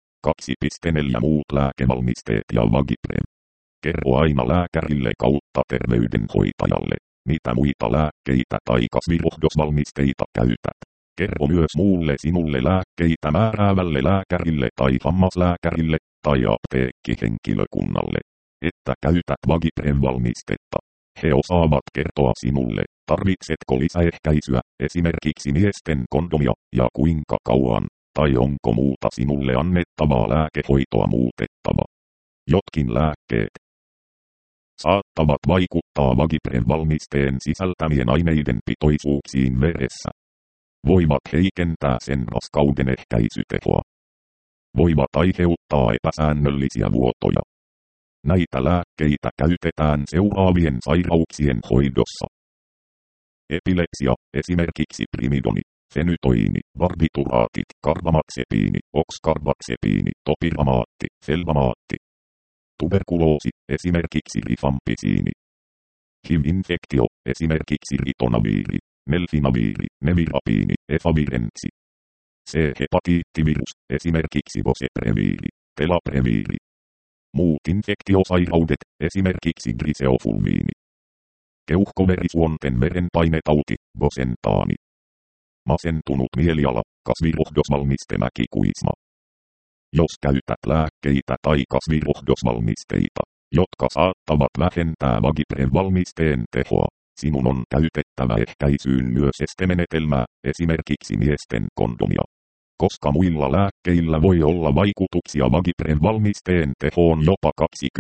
2.4 Muut lääkevalmisteet ja Vagiprem. Kerro aina lääkärille kautta terveydenhoitajalle, mitä muita lääkkeitä tai kasvirohdosvalmisteita käytät. Kerro myös muulle sinulle lääkkeitä määräävälle lääkärille tai hammaslääkärille tai apteekkihenkilökunnalle, että käytät Vagiprem-valmistetta. He osaavat kertoa sinulle, tarvitsetko lisäehkäisyä, esimerkiksi miesten kondomia, ja kuinka kauan, tai onko muuta sinulle annettavaa lääkehoitoa muutettava. Jotkin lääkkeet saattavat vaikuttaa Vagiprem-valmisteen sisältämien aineiden pitoisuuksiin veressä. Voivat heikentää sen raskauden ehkäisytehoa. Voivat aiheuttaa epäsäännöllisiä vuotoja. Näitä lääkkeitä käytetään seuraavien sairauksien hoidossa. Epilepsia, esimerkiksi primidoni, fenytoini, barbituraatit, karbamaxepiini, oxkarbazepini, topiramaatti, felbamaatti. Tuberkuloosi, esimerkiksi rifampisiini. HIV-infektio, esimerkiksi ritonaviiri, melfinaviiri, nevirapiini, efavirensi. C-hepatiittivirus, esimerkiksi bocepreviiri, telapreviiri. Muut infektiosairaudet, esimerkiksi griseofulviini. Keuhkoverisuonten verenpainetauti, bosentaani. Masentunut mieliala, kasvirohdosvalmiste mäkikuisma. Jos käytät lääkkeitä tai kasvirohdosvalmisteita, jotka saattavat vähentää Vagiprem-valmisteen tehoa, sinun on käytettävä ehkäisyyn myös estemenetelmää, esimerkiksi miesten kondomia. Koska muilla lääkkeillä voi olla vaikutuksia Vagiprem-valmisteen tehoon jopa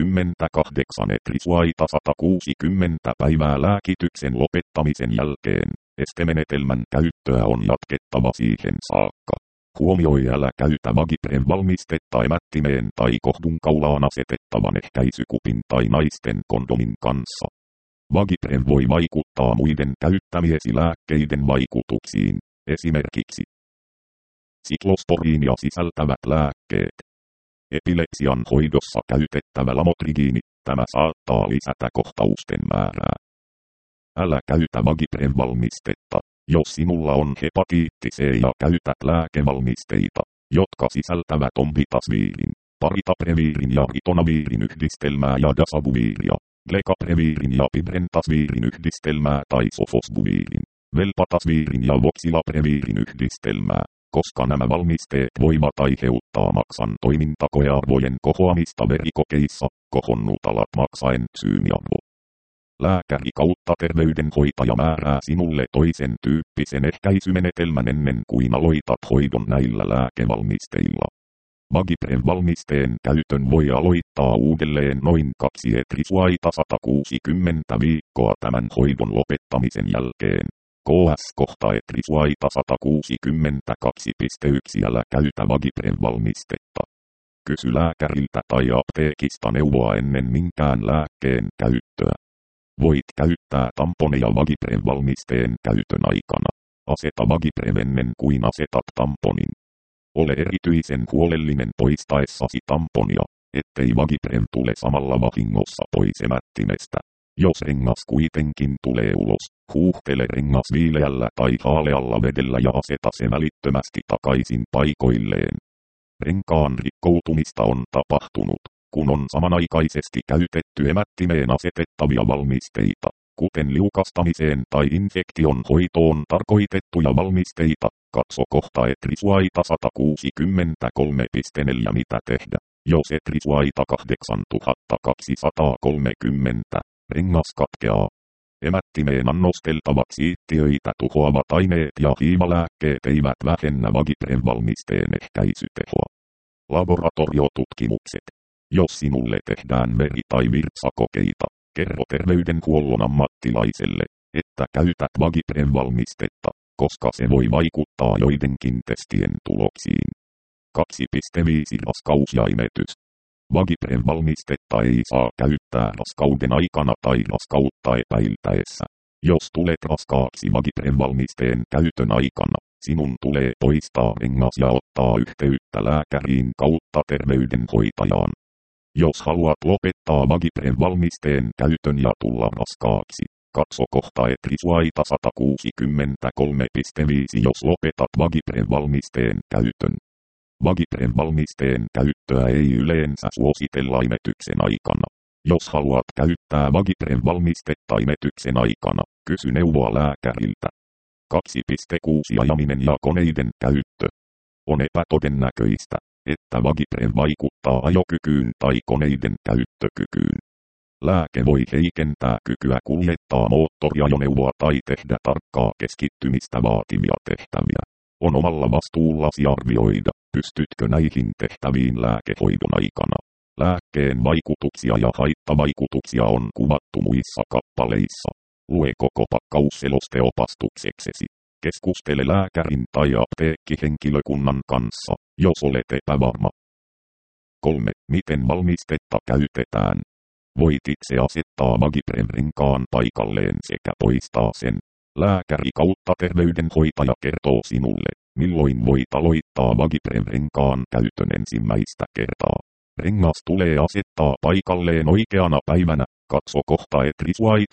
28 etrisuaita 160 päivää lääkityksen lopettamisen jälkeen, estemenetelmän käyttöä on jatkettava siihen saakka. Huomioi, älä käytä Vagiprem-valmistetta emättimeen tai kohdunkaulaan asetettavan ehkäisykupin tai naisten kondomin kanssa. Vagiprem voi vaikuttaa muiden käyttämiesi lääkkeiden vaikutuksiin, esimerkiksi siklosporiinia sisältävät lääkkeet. Epilepsian hoidossa käytettävä lamotrigiini, tämä saattaa lisätä kohtausten määrää. Älä käytä Vagiprem-valmistetta, jos sinulla on hepatiitti C ja käytät lääkevalmisteita, jotka sisältävät ompitasviirin, paritapreviirin ja ritonaviirin yhdistelmää ja dasabuviiria, glekapreviirin ja pibrentasviirin yhdistelmää tai sofosbuviirin, velpatasviirin ja voxilapreviirin yhdistelmää, koska nämä valmisteet voivat aiheuttaa maksan toimintakoearvojen kohoamista verikokeissa, kohonnut alat maksaentsyymiarvo. Lääkäri kautta terveydenhoitaja määrää sinulle toisen tyyppisen ehkäisymenetelmän ennen kuin aloitat hoidon näillä lääkevalmisteilla. Vagiprem-valmisteen käytön voi aloittaa uudelleen noin 2 etrisuaita 160 viikkoa tämän hoidon lopettamisen jälkeen. KS kohta etrisuaita 162.1 Älä käytä Vagiprem-valmistetta. Kysy lääkäriltä tai apteekista neuvoa ennen minkään lääkkeen käyttöä. Voit käyttää tamponeja Vagiprem-valmisteen käytön aikana. Aseta Vagiprem ennen kuin asetat tamponin. Ole erityisen huolellinen poistaessasi tamponia, ettei Vagiprem tule samalla vahingossa pois emättimestä. Jos rengas kuitenkin tulee ulos, huuhtele rengas viileällä tai haalealla vedellä ja aseta se välittömästi takaisin paikoilleen. Renkaan rikkoutumista on tapahtunut, kun on samanaikaisesti käytetty emättimeen asetettavia valmisteita, kuten liukastamiseen tai infektion hoitoon tarkoitettuja valmisteita. Katso kohta etrisuaita 163.4 mitä tehdä. Jos et risuaita 8230, rengas katkeaa. Emättimeen annosteltavat siittiöitä tuhoavat aineet ja hiivalääkkeet eivät vähennä Vagipren valmisteen ehkäisytehoa. Laboratoriotutkimukset. Jos sinulle tehdään veri- tai virtsakokeita, kerro terveydenhuollon ammattilaiselle, että käytät Vagipren valmistetta, koska se voi vaikuttaa joidenkin testien tuloksiin. 2.5 Raskaus ja imetys. Vagipren valmistetta ei saa käyttää raskauden aikana tai raskautta epäiltäessä. Jos tulet raskaaksi Vagipren valmisteen käytön aikana, sinun tulee poistaa rengas ja ottaa yhteyttä lääkäriin kautta terveydenhoitajaan. Jos haluat lopettaa Vagipren valmisteen käytön ja tulla raskaaksi, katso kohta risuaita 163.5 jos lopetat Vagipren valmisteen käytön. Vagipren valmisteen käyttöä ei yleensä suositella imetyksen aikana. Jos haluat käyttää Vagipren valmistetta imetyksen aikana, kysy neuvoa lääkäriltä. 2.6 Ajaminen ja koneiden käyttö. On epätodennäköistä, että Vagipren vaikuttaa ajokykyyn tai koneiden käyttökykyyn. Lääke voi heikentää kykyä kuljettaa moottoriajoneuvoa tai tehdä tarkkaa keskittymistä vaativia tehtäviä. On omalla vastuullasi arvioida, pystytkö näihin tehtäviin lääkehoidon aikana. Lääkkeen vaikutuksia ja haittavaikutuksia on kuvattu muissa kappaleissa. Lue koko pakkausseloste opastukseksesi. Keskustele lääkärin tai apteekkihenkilökunnan kanssa, jos olet epävarma. 3. Miten valmistetta käytetään? Voit itse asettaa Vagipren renkaan paikalleen sekä poistaa sen. Lääkäri kautta terveydenhoitaja kertoo sinulle, milloin voit aloittaa Vagipren renkaan käytön ensimmäistä kertaa. Rengas tulee asettaa paikalleen oikeana päivänä. Katso kohta risuaita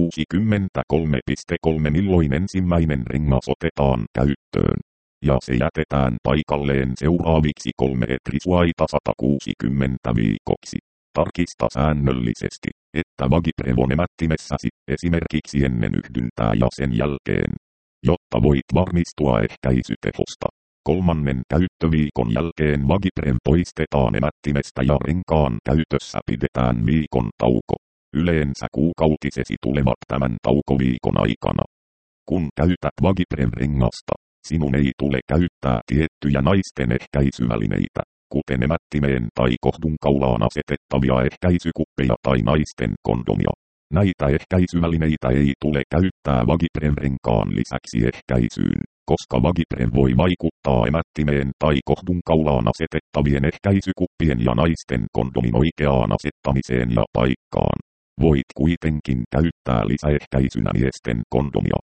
163.3 milloin ensimmäinen rengas otetaan käyttöön. Ja se jätetään paikalleen seuraaviksi 3 risuaita 160 viikoksi. Tarkista säännöllisesti, että Vagipren on emättimessäsi, esimerkiksi ennen yhdyntää ja sen jälkeen. Jotta voit varmistua ehkäisytehosta. 3. käyttöviikon jälkeen Vagipren poistetaan emättimestä ja renkaan käytössä pidetään viikon tauko. Yleensä kuukautisesi tulevat tämän taukoviikon aikana. Kun käytät Vagipren rengasta, sinun ei tule käyttää tiettyjä naisten ehkäisyvälineitä, kuten emättimeen tai kohdunkaulaan asetettavia ehkäisykuppeja tai naisten kondomia. Näitä ehkäisyvälineitä ei tule käyttää Vagipren renkaan lisäksi ehkäisyyn, koska Vagipren voi vaikuttaa emättimeen tai kohdunkaulaan asetettavien ehkäisykuppien ja naisten kondomin oikeaan asettamiseen ja paikkaan. Voit kuitenkin käyttää lisäehkäisynä miesten kondomia.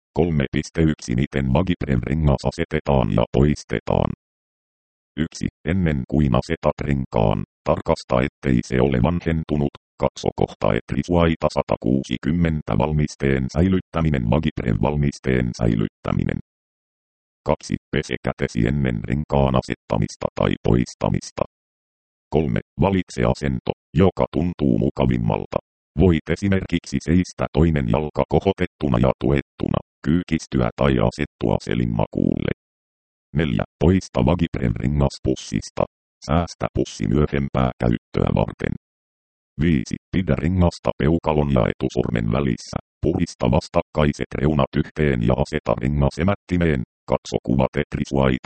3.1 Miten Vagipren rengas asetetaan ja poistetaan? 1. Ennen kuin asetat renkaan, tarkasta ettei se ole vanhentunut. Katso kohta risuaita 160 valmisteen säilyttäminen Vagipren valmisteen säilyttäminen. 2. Pese kätesi ennen renkaan asettamista tai poistamista. 3. Valitse asento, joka tuntuu mukavimmalta. Voit esimerkiksi seistä toinen jalka kohotettuna ja tuettuna, kyykistyä tai asettua selinmakuulle. 4. Poista Vagipren rengas pussista. Säästä pussi myöhempää käyttöä varten. 5. Pidä rengasta peukalon ja etusormen välissä. Purista vastakkaiset reunat yhteen ja aseta rengas emättimeen. Katso kuvat risuaita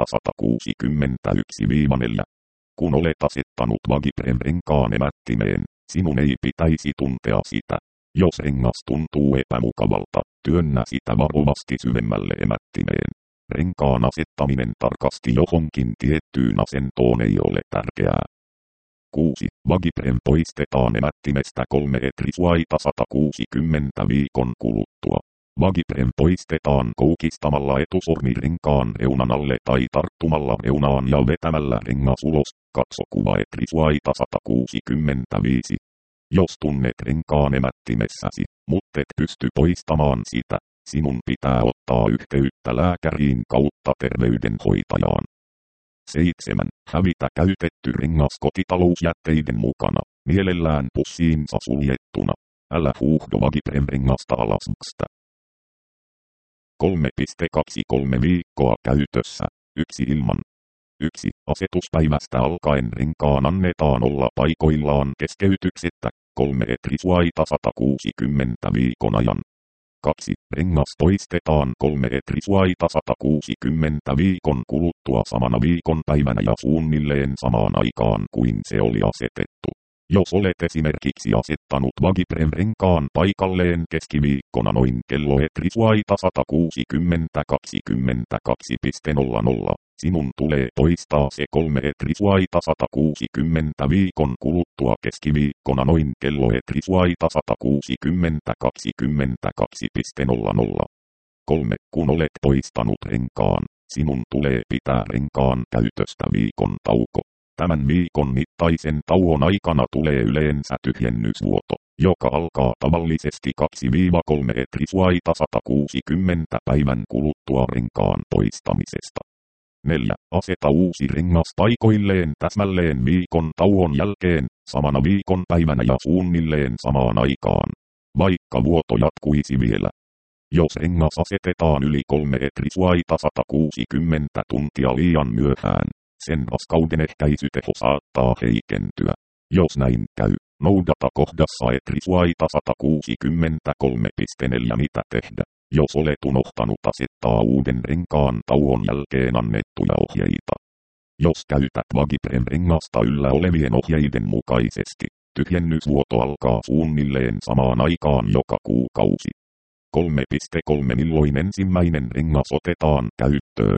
161-4. Kun olet asettanut Vagipren renkaan emättimeen, sinun ei pitäisi tuntea sitä. Jos rengas tuntuu epämukavalta, työnnä sitä varovasti syvemmälle emättimeen. Renkaan asettaminen tarkasti johonkin tiettyyn asentoon ei ole tärkeää. 6. Vagipren poistetaan emättimestä 3 risuaita 160 viikon kuluttua. Vagipren poistetaan koukistamalla etusormi renkaan reunan alle tai tarttumalla reunaan ja vetämällä rengas ulos. Katso kuva risuaita 165. Jos tunnet renkaan emättimessäsi, muttet pysty poistamaan sitä, sinun pitää ottaa yhteyttä lääkäriin kautta terveydenhoitajaan. 7. Hävitä käytetty rengas kotitalousjätteiden mukana, mielellään pussiinsa suljettuna. Älä huuhdo Vagipren rengasta alasmasta. 3.23 viikkoa käytössä, 1 ilman. 1. Asetuspäivästä alkaen renkaan annetaan olla paikoillaan keskeytyksettä. 3. Etrisuaita 160 viikon ajan. 2. Rengas poistetaan 3. Etrisuaita 160 viikon kuluttua samana viikonpäivänä ja suunnilleen samaan aikaan kuin se oli asetettu. Jos olet esimerkiksi asettanut Vagiprem renkaan paikalleen keskiviikkona noin kello Etrisuaita 160:22.00, sinun tulee poistaa se 3 Etrisuaita 160 viikon kuluttua keskiviikkona noin kello Etrisuaita 160:22.00. 3. Kun olet poistanut renkaan, sinun tulee pitää renkaan käytöstä viikon tauko. Tämän viikon mittaisen tauon aikana tulee yleensä tyhjennysvuoto, joka alkaa tavallisesti 2-3 Etrisuaita 160 päivän kuluttua renkaan poistamisesta. 4. Aseta uusi rengas paikoilleen täsmälleen viikon tauon jälkeen, samana viikon päivänä ja suunnilleen samaan aikaan, vaikka vuoto jatkuisi vielä. Jos rengas asetetaan yli 3 Etrisuaita 160 tuntia liian myöhään, sen raskauden ehkäisyteho saattaa heikentyä. Jos näin käy, noudata kohdassa Etrisuaita 163.4 mitä tehdä, jos olet unohtanut asettaa uuden renkaan tauon jälkeen annettuja ohjeita. Jos käytät Vagiprem rengasta yllä olevien ohjeiden mukaisesti, tyhjennysvuoto alkaa suunnilleen samaan aikaan joka kuukausi. 3.3 Milloin ensimmäinen rengas otetaan käyttöön?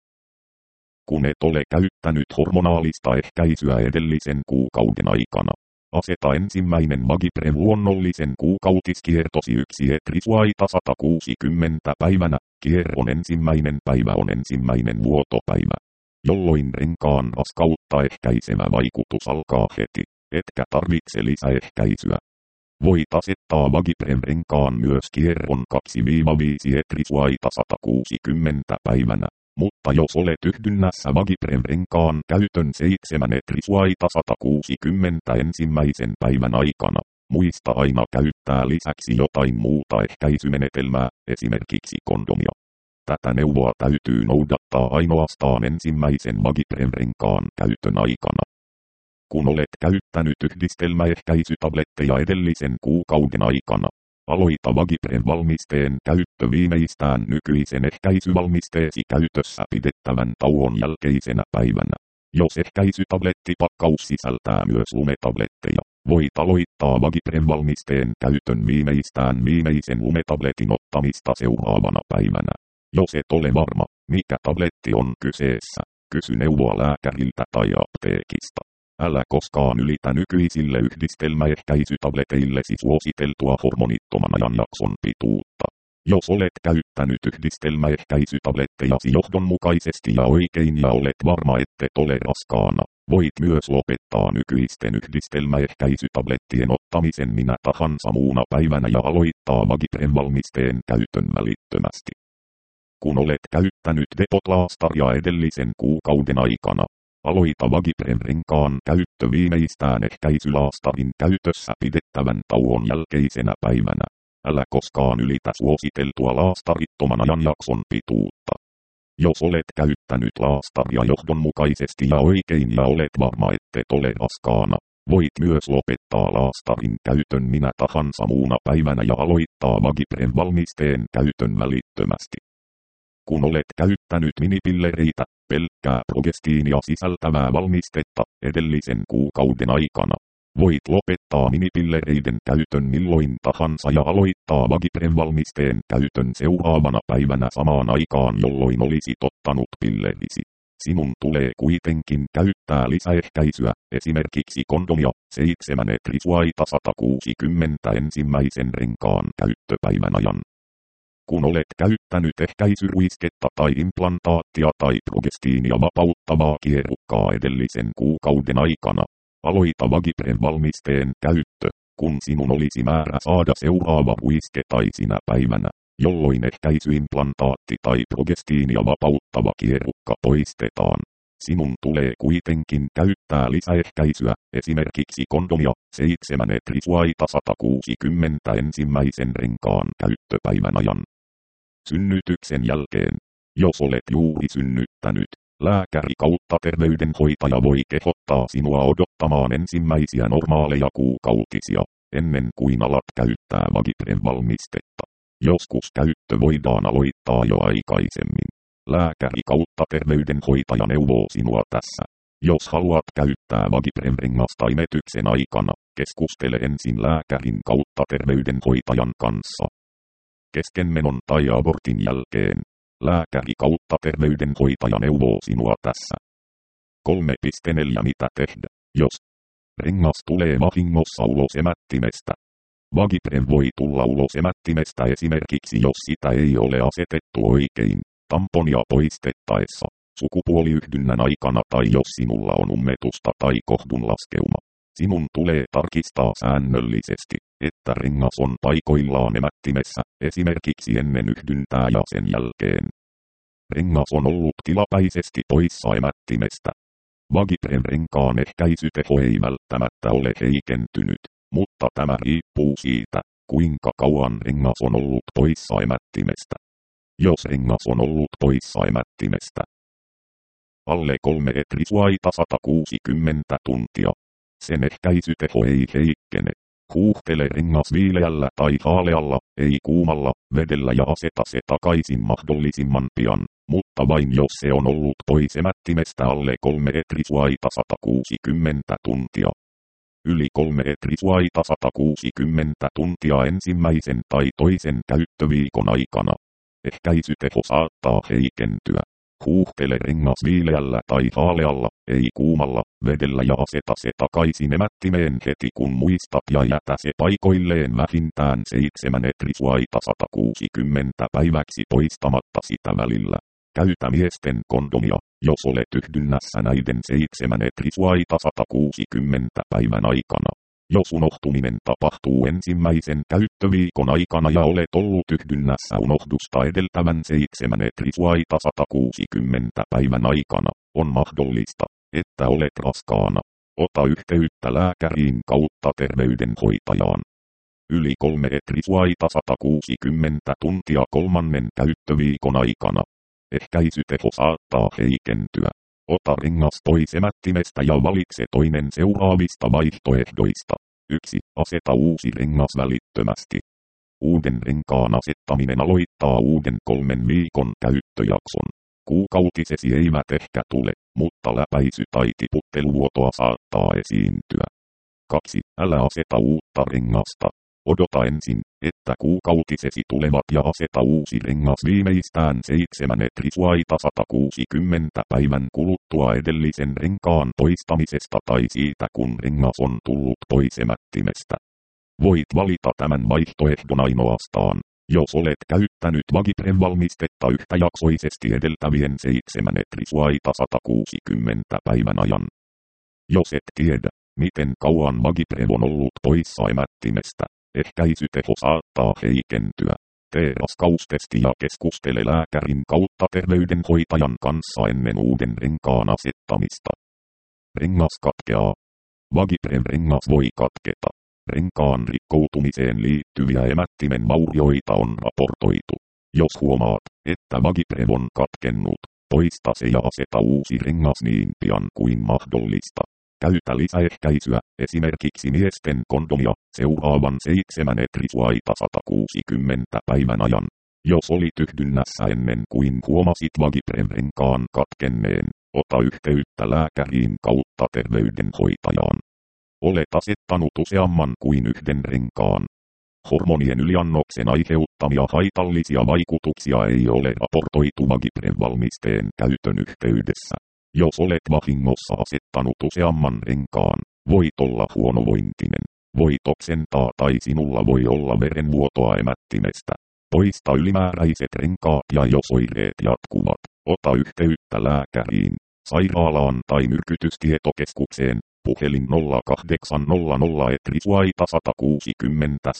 Kun et ole käyttänyt hormonaalista ehkäisyä edellisen kuukauden aikana, aseta ensimmäinen Vagiprem luonnollisen kuukautiskiertosi 1 Etrisuaita 160 päivänä, kierron ensimmäinen päivä on ensimmäinen vuotopäivä, jolloin renkaan raskautta ehkäisevä vaikutus alkaa heti, etkä tarvitse lisäehkäisyä. Voit asettaa Vagiprem renkaan myös kierron 2-5 Etrisuaita 160 päivänä. Mutta jos olet yhdynnässä Vagiprem renkaan käytön 7 Etrisuaita 160 ensimmäisen päivän aikana, muista aina käyttää lisäksi jotain muuta ehkäisymenetelmää, esimerkiksi kondomia. Tätä neuvoa täytyy noudattaa ainoastaan ensimmäisen Vagiprem renkaan käytön aikana. Kun olet käyttänyt yhdistelmäehkäisytabletteja edellisen kuukauden aikana, aloita Vagiprem-valmisteen käyttö viimeistään nykyisen ehkäisyvalmisteesi käytössä pidettävän tauon jälkeisenä päivänä. Jos ehkäisytablettipakkaus sisältää myös lumetabletteja, voit aloittaa Vagiprem-valmisteen käytön viimeistään viimeisen lumetabletin ottamista seuraavana päivänä. Jos et ole varma, mikä tabletti on kyseessä, kysy neuvoa lääkäriltä tai apteekista. Älä koskaan ylitä nykyisille yhdistelmäehkäisytableteillesi suositeltua hormonittoman ajanjakson pituutta. Jos olet käyttänyt yhdistelmäehkäisytablettejasi johdonmukaisesti ja oikein ja olet varma ettet ole raskaana, voit myös lopettaa nykyisten yhdistelmäehkäisytablettien ottamisen minä tahansa muuna päivänä ja aloittaa Vagiprem-valmisteen käytön välittömästi. Kun olet käyttänyt Depot-laastaria edellisen kuukauden aikana, aloita Vagiprem renkaan käyttö viimeistään ehkäisylaastarin käytössä pidettävän tauon jälkeisenä päivänä. Älä koskaan ylitä suositeltua laastarittoman ajanjakson pituutta. Jos olet käyttänyt laastaria johdonmukaisesti ja oikein ja olet varma ettet ole raskaana, voit myös lopettaa laastarin käytön minä tahansa muuna päivänä ja aloittaa Vagiprem-valmisteen käytön välittömästi. Kun olet käyttänyt minipillereitä, pelkkää progestiinia sisältävää valmistetta, edellisen kuukauden aikana, voit lopettaa minipillereiden käytön milloin tahansa ja aloittaa Vagiprem-valmisteen käytön seuraavana päivänä samaan aikaan jolloin olisit ottanut pillerisi. Sinun tulee kuitenkin käyttää lisäehkäisyä, esimerkiksi kondomia, 7 Etrisuaita 160 ensimmäisen renkaan käyttöpäivän ajan. Kun olet käyttänyt ehkäisyruisketta tai implantaattia tai progestiinia vapauttavaa kierrukkaa edellisen kuukauden aikana, aloita Vagiprem-valmisteen käyttö, kun sinun olisi määrä saada seuraava ruiske tai sinä päivänä, jolloin ehkäisyimplantaatti tai progestiinia vapauttava kierrukka poistetaan. Sinun tulee kuitenkin käyttää lisäehkäisyä, esimerkiksi kondomia, 7 Etrisuaita 160 ensimmäisen renkaan käyttöpäivän ajan. Synnytyksen jälkeen. Jos olet juuri synnyttänyt, Lääkäri kautta terveydenhoitaja voi kehottaa sinua odottamaan ensimmäisiä normaaleja kuukautisia, ennen kuin alat käyttää Vagipren valmistetta. Joskus käyttö voidaan aloittaa jo aikaisemmin. Lääkäri kautta terveydenhoitaja neuvoo sinua tässä. Jos haluat käyttää Vagipren rengasta imetyksen aikana, keskustele ensin lääkärin kautta terveydenhoitajan kanssa. Keskenmenon tai abortin jälkeen, lääkäri kautta terveydenhoitaja neuvoo sinua tässä. 3.4 Mitä tehdä, jos rengas tulee vahingossa ulos emättimestä? Vagipren voi tulla ulos emättimestä esimerkiksi jos sitä ei ole asetettu oikein, tamponia poistettaessa, sukupuoliyhdynnän aikana tai jos sinulla on ummetusta tai kohdunlaskeuma. Sinun tulee tarkistaa säännöllisesti, että rengas on paikoillaan emättimessä, esimerkiksi ennen yhdyntää ja sen jälkeen. Rengas on ollut tilapäisesti poissa emättimestä. Vagipren renkaan ehkäisyteho ei välttämättä ole heikentynyt, mutta tämä riippuu siitä, kuinka kauan rengas on ollut poissa emättimestä. Jos rengas on ollut poissa emättimestä alle 3 etrisuaita 160 tuntia, sen ehkäisyteho ei heikkene. Huuhtele rengas viileällä tai haalealla, ei kuumalla, vedellä ja aseta se takaisin mahdollisimman pian, mutta vain jos se on ollut pois emättimestä alle 3 etrisuaita 160 tuntia. Yli 3 etrisuaita 160 tuntia ensimmäisen tai toisen käyttöviikon aikana. Ehkäisyteho saattaa heikentyä. Huuhtele rengas viileällä tai haalealla, ei kuumalla, vedellä ja aseta se takaisin emättimeen heti kun muistat ja jätä se paikoilleen vähintään 7 etrisuaita 160 päiväksi poistamatta sitä välillä. Käytä miesten kondomia, jos olet yhdynnässä näiden 7 etrisuaita 160 päivän aikana. Jos unohtuminen tapahtuu ensimmäisen käyttöviikon aikana ja olet ollut yhdynnässä unohdusta edeltävän 7 etrisuaita 160 päivän aikana, on mahdollista, että olet raskaana. Ota yhteyttä lääkäriin kautta terveydenhoitajaan. Yli 3 etrisuaita 160 tuntia kolmannen käyttöviikon aikana. Ehkäisyteho saattaa heikentyä. Ota rengas pois emättimestä ja valitse toinen seuraavista vaihtoehdoista. 1. Aseta uusi rengas välittömästi. Uuden renkaan asettaminen aloittaa uuden 3 viikon käyttöjakson. Kuukautisesi eivät ehkä tule, mutta läpäisy tai tiputteluvuotoa saattaa esiintyä. 2. Älä aseta uutta rengasta. Odota ensin, että kuukautisesi tulevat ja aseta uusi rengas viimeistään 7 etrisuaita 160 päivän kuluttua edellisen renkaan poistamisesta tai siitä kun rengas on tullut pois emättimestä. Voit valita tämän vaihtoehdon ainoastaan, jos olet käyttänyt Vagipren valmistetta yhtäjaksoisesti edeltävien 7 etrisuaita 160 päivän ajan. Jos et tiedä, miten kauan Vagipren on ollut poissa emättimestä, ehkäisyteho saattaa heikentyä. Tee raskaustesti ja keskustele lääkärin kautta terveydenhoitajan kanssa ennen uuden renkaan asettamista. Rengas katkeaa. Vagipren rengas voi katketa. Renkaan rikkoutumiseen liittyviä emättimen vaurioita on raportoitu. Jos huomaat, että Vagipren on katkennut, poista se ja aseta uusi rengas niin pian kuin mahdollista. Käytä lisäehkäisyä, esimerkiksi miesten kondomia, seuraavan 7 etrisuaita 160 päivän ajan. Jos olit yhdynnässä ennen kuin huomasit Vagipren renkaan katkenneen, ota yhteyttä lääkäriin kautta terveydenhoitajaan. Olet asettanut useamman kuin yhden renkaan. Hormonien yliannoksen aiheuttamia haitallisia vaikutuksia ei ole raportoitu Vagipren valmisteen käytön yhteydessä. Jos olet vahingossa asettanut useamman renkaan, voit olla huonovointinen, voit oksentaa tai sinulla voi olla verenvuotoa emättimestä. Poista ylimääräiset renkaat ja jos oireet jatkuvat, ota yhteyttä lääkäriin, sairaalaan tai myrkytystietokeskukseen, puhelin 0800 etrisuaita 160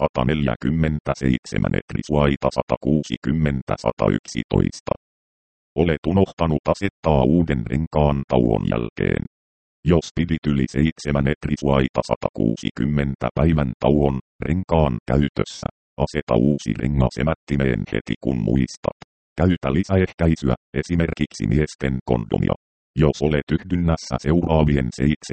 147 etrisuaita 160 111. Olet unohtanut asettaa uuden renkaan tauon jälkeen. Jos pidit yli 7 etrisuaita 160 päivän tauon renkaan käytössä, aseta uusi rengas emättimeen heti kun muistat. Käytä lisäehkäisyä, esimerkiksi miesten kondomia. Jos olet yhdynnässä seuraavien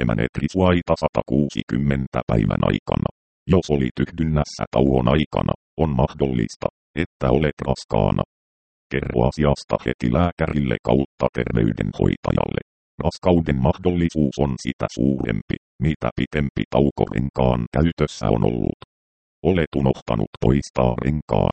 7-160 päivän aikana. Jos olit yhdynnässä tauon aikana, on mahdollista, että olet raskaana. Kerro asiasta heti lääkärille kautta terveydenhoitajalle. Raskauden mahdollisuus on sitä suurempi, mitä pitempi tauko renkaan käytössä on ollut. Olet unohtanut poistaa renkaan.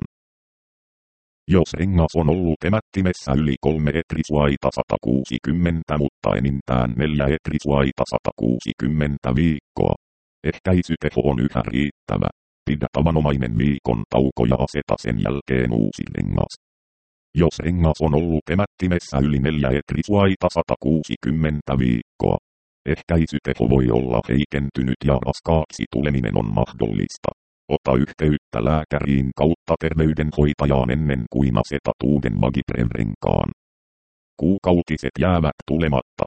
Jos rengas on ollut emättimessä yli 3 etrisuaita 160, mutta enintään 4 etrisuaita 160 viikkoa, ehkäisyteho on yhä riittävä. Pidä tavanomainen viikon tauko ja aseta sen jälkeen uusi rengas. Jos rengas on ollut emättimessä yli 4 etrisuaita 160 viikkoa, ehkäisyteho voi olla heikentynyt ja raskaaksi tuleminen on mahdollista. Ota yhteyttä lääkäriin kautta terveydenhoitajaan ennen kuin asetat uuden Vagipren-renkaan. Kuukautiset jäävät tulematta.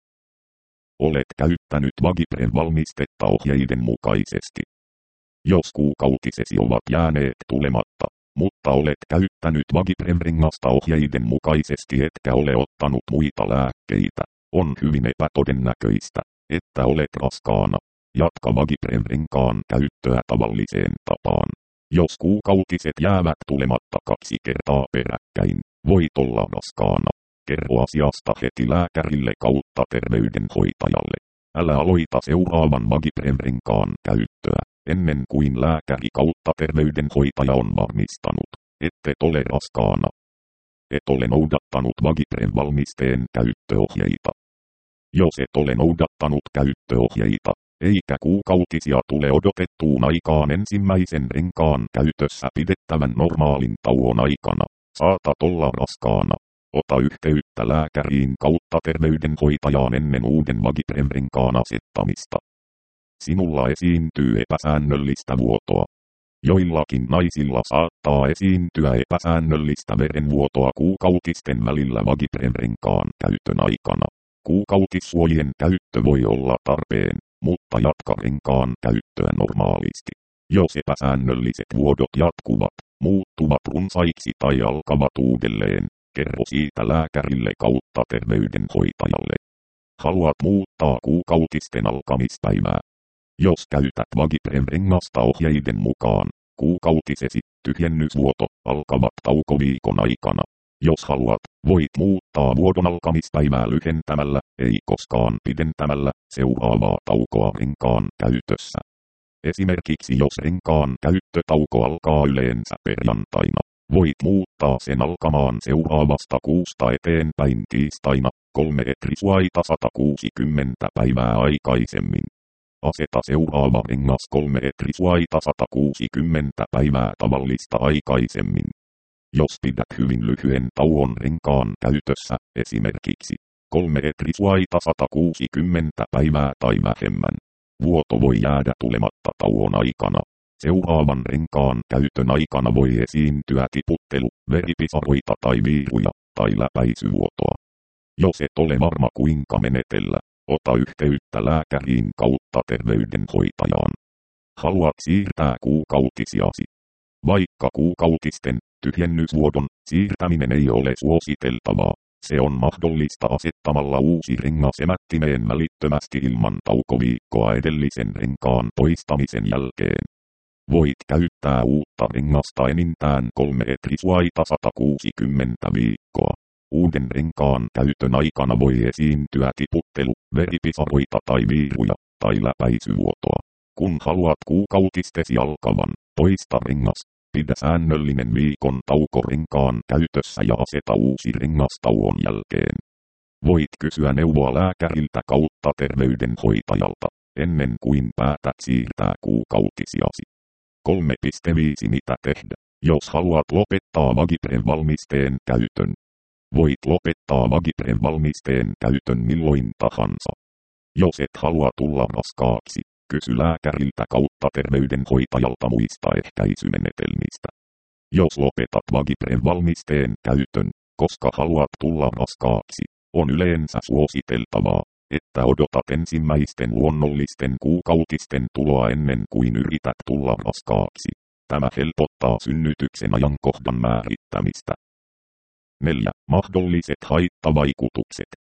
Olet käyttänyt Vagipren-valmistetta ohjeiden mukaisesti. Jos kuukautisesi ovat jääneet tulematta, mutta olet käyttänyt Vagipren-rengasta ohjeiden mukaisesti etkä ole ottanut muita lääkkeitä, on hyvin epätodennäköistä, että olet raskaana. Jatka Vagipren-renkaan käyttöä tavalliseen tapaan. Jos kuukautiset jäävät tulematta 2 kertaa peräkkäin, voit olla raskaana. Kerro asiasta heti lääkärille kautta terveydenhoitajalle. Älä aloita seuraavan Vagipren-renkaan käyttöä, ennen kuin lääkäri kautta terveydenhoitaja on varmistanut, ettet ole raskaana. Et ole noudattanut Vagipren-valmisteen käyttöohjeita. Jos et ole noudattanut käyttöohjeita, eikä kuukautisia tule odotettuun aikaan ensimmäisen renkaan käytössä pidettävän normaalin tauon aikana, saatat olla raskaana. Ota yhteyttä lääkäriin kautta terveydenhoitajaan ennen uuden Vagipren-renkaan asettamista. Sinulla esiintyy epäsäännöllistä vuotoa. Joillakin naisilla saattaa esiintyä epäsäännöllistä verenvuotoa kuukautisten välillä Vagipren-renkaan käytön aikana. Kuukautissuojien käyttö voi olla tarpeen, mutta jatka renkaan käyttöä normaalisti. Jos epäsäännölliset vuodot jatkuvat, muuttuvat runsaiksi tai alkavat uudelleen, kerro siitä lääkärille kautta terveydenhoitajalle. Haluat muuttaa kuukautisten alkamispäivää. Jos käytät Vagipren-rengasta ohjeiden mukaan, kuukautisesi tyhjennysvuoto alkavat taukoviikon aikana. Jos haluat, voit muuttaa vuodon alkamispäivää lyhentämällä, ei koskaan pidentämällä, seuraavaa taukoa renkaan käytössä. Esimerkiksi jos renkaan käyttötauko alkaa yleensä perjantaina, voit muuttaa sen alkamaan seuraavasta kuusta eteenpäin tiistaina, 3 etrisuaita 160 päivää aikaisemmin. Aseta seuraava rengas 3 etrisuaita 160 päivää tavallista aikaisemmin. Jos pidät hyvin lyhyen tauon renkaan käytössä, esimerkiksi 3 etrisuaita 160 päivää tai vähemmän, vuoto voi jäädä tulematta tauon aikana. Seuraavan renkaan käytön aikana voi esiintyä tiputtelu, veripisaroita tai viiruja, tai läpäisyvuotoa. Jos et ole varma kuinka menetellä, ota yhteyttä lääkäriin kautta terveydenhoitajaan. Haluat siirtää kuukautisiasi. Vaikka kuukautisten tyhjennysvuodon siirtäminen ei ole suositeltavaa, se on mahdollista asettamalla uusi rengas emättimeen välittömästi ilman taukoviikkoa edellisen renkaan poistamisen jälkeen. Voit käyttää uutta rengasta enintään 3 etrisuaita 160 viikkoa. Uuden renkaan käytön aikana voi esiintyä tiputtelu, veripisaroita tai viiruja, tai läpäisyvuotoa. Kun haluat kuukautistesi alkavan, poista rengas. Pidä säännöllinen viikon tauko renkaan käytössä ja aseta uusi rengas tauon jälkeen. Voit kysyä neuvoa lääkäriltä kautta terveydenhoitajalta, ennen kuin päätät siirtää kuukautisiasi. 3.5 Mitä tehdä, jos haluat lopettaa Vagipren-valmisteen käytön? Voit lopettaa Vagipren-valmisteen käytön milloin tahansa. Jos et halua tulla raskaaksi, kysy lääkäriltä kautta terveydenhoitajalta muista ehkäisymenetelmistä. Jos lopetat Vagipren-valmisteen käytön, koska haluat tulla raskaaksi, on yleensä suositeltavaa, että odotat ensimmäisten luonnollisten kuukautisten tuloa ennen kuin yrität tulla raskaaksi. Tämä helpottaa synnytyksen ajankohdan määrittämistä. 4. Mahdolliset haittavaikutukset.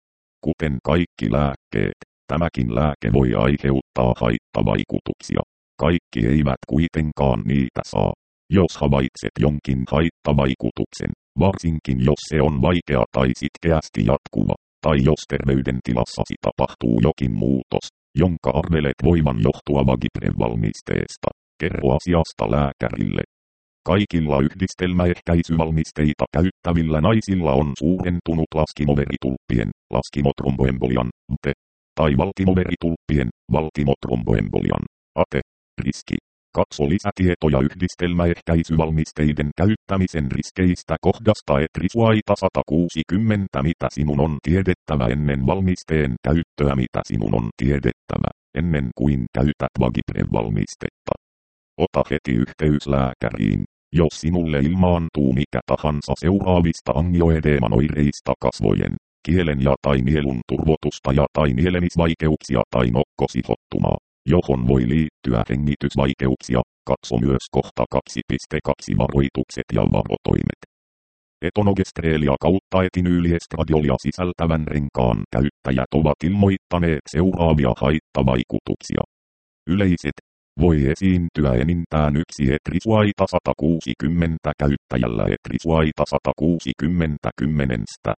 Kuten kaikki lääkkeet, tämäkin lääke voi aiheuttaa haittavaikutuksia. Kaikki eivät kuitenkaan niitä saa. Jos havaitset jonkin haittavaikutuksen, varsinkin jos se on vaikea tai sitkeästi jatkuva, tai jos terveydentilassasi tapahtuu jokin muutos, jonka arvelet voivan johtua Vagipren-valmisteesta, kerro asiasta lääkärille. Kaikilla yhdistelmäehkäisyvalmisteita käyttävillä naisilla on suurentunut laskimoveritulppien, laskimotromboembolian, tai valtimoveritulppien, valtimotromboembolian, riski. Katso lisätietoja yhdistelmäehkäisyvalmisteiden käyttämisen riskeistä kohdasta Etrisuaita 160. Mitä sinun on tiedettävä ennen valmisteen käyttöä? Mitä sinun on tiedettävä ennen kuin käytät Vagipren-valmistetta? Ota heti yhteys lääkäriin, jos sinulle ilmaantuu mikä tahansa seuraavista angioedeeman oireista: kasvojen, kielen ja tai nielun turvotusta ja tai nielemisvaikeuksia tai nokkosihottumaa, johon voi liittyä hengitysvaikeuksia. Katso myös kohta 2.2 varoitukset ja varotoimet. Etonogestreelia kautta etinyyliestradiolia sisältävän renkaan käyttäjät ovat ilmoittaneet seuraavia haittavaikutuksia. Yleiset. Voi esiintyä enintään yksi Etrisuaita 160 käyttäjällä Etrisuaita 160 kymmenestä.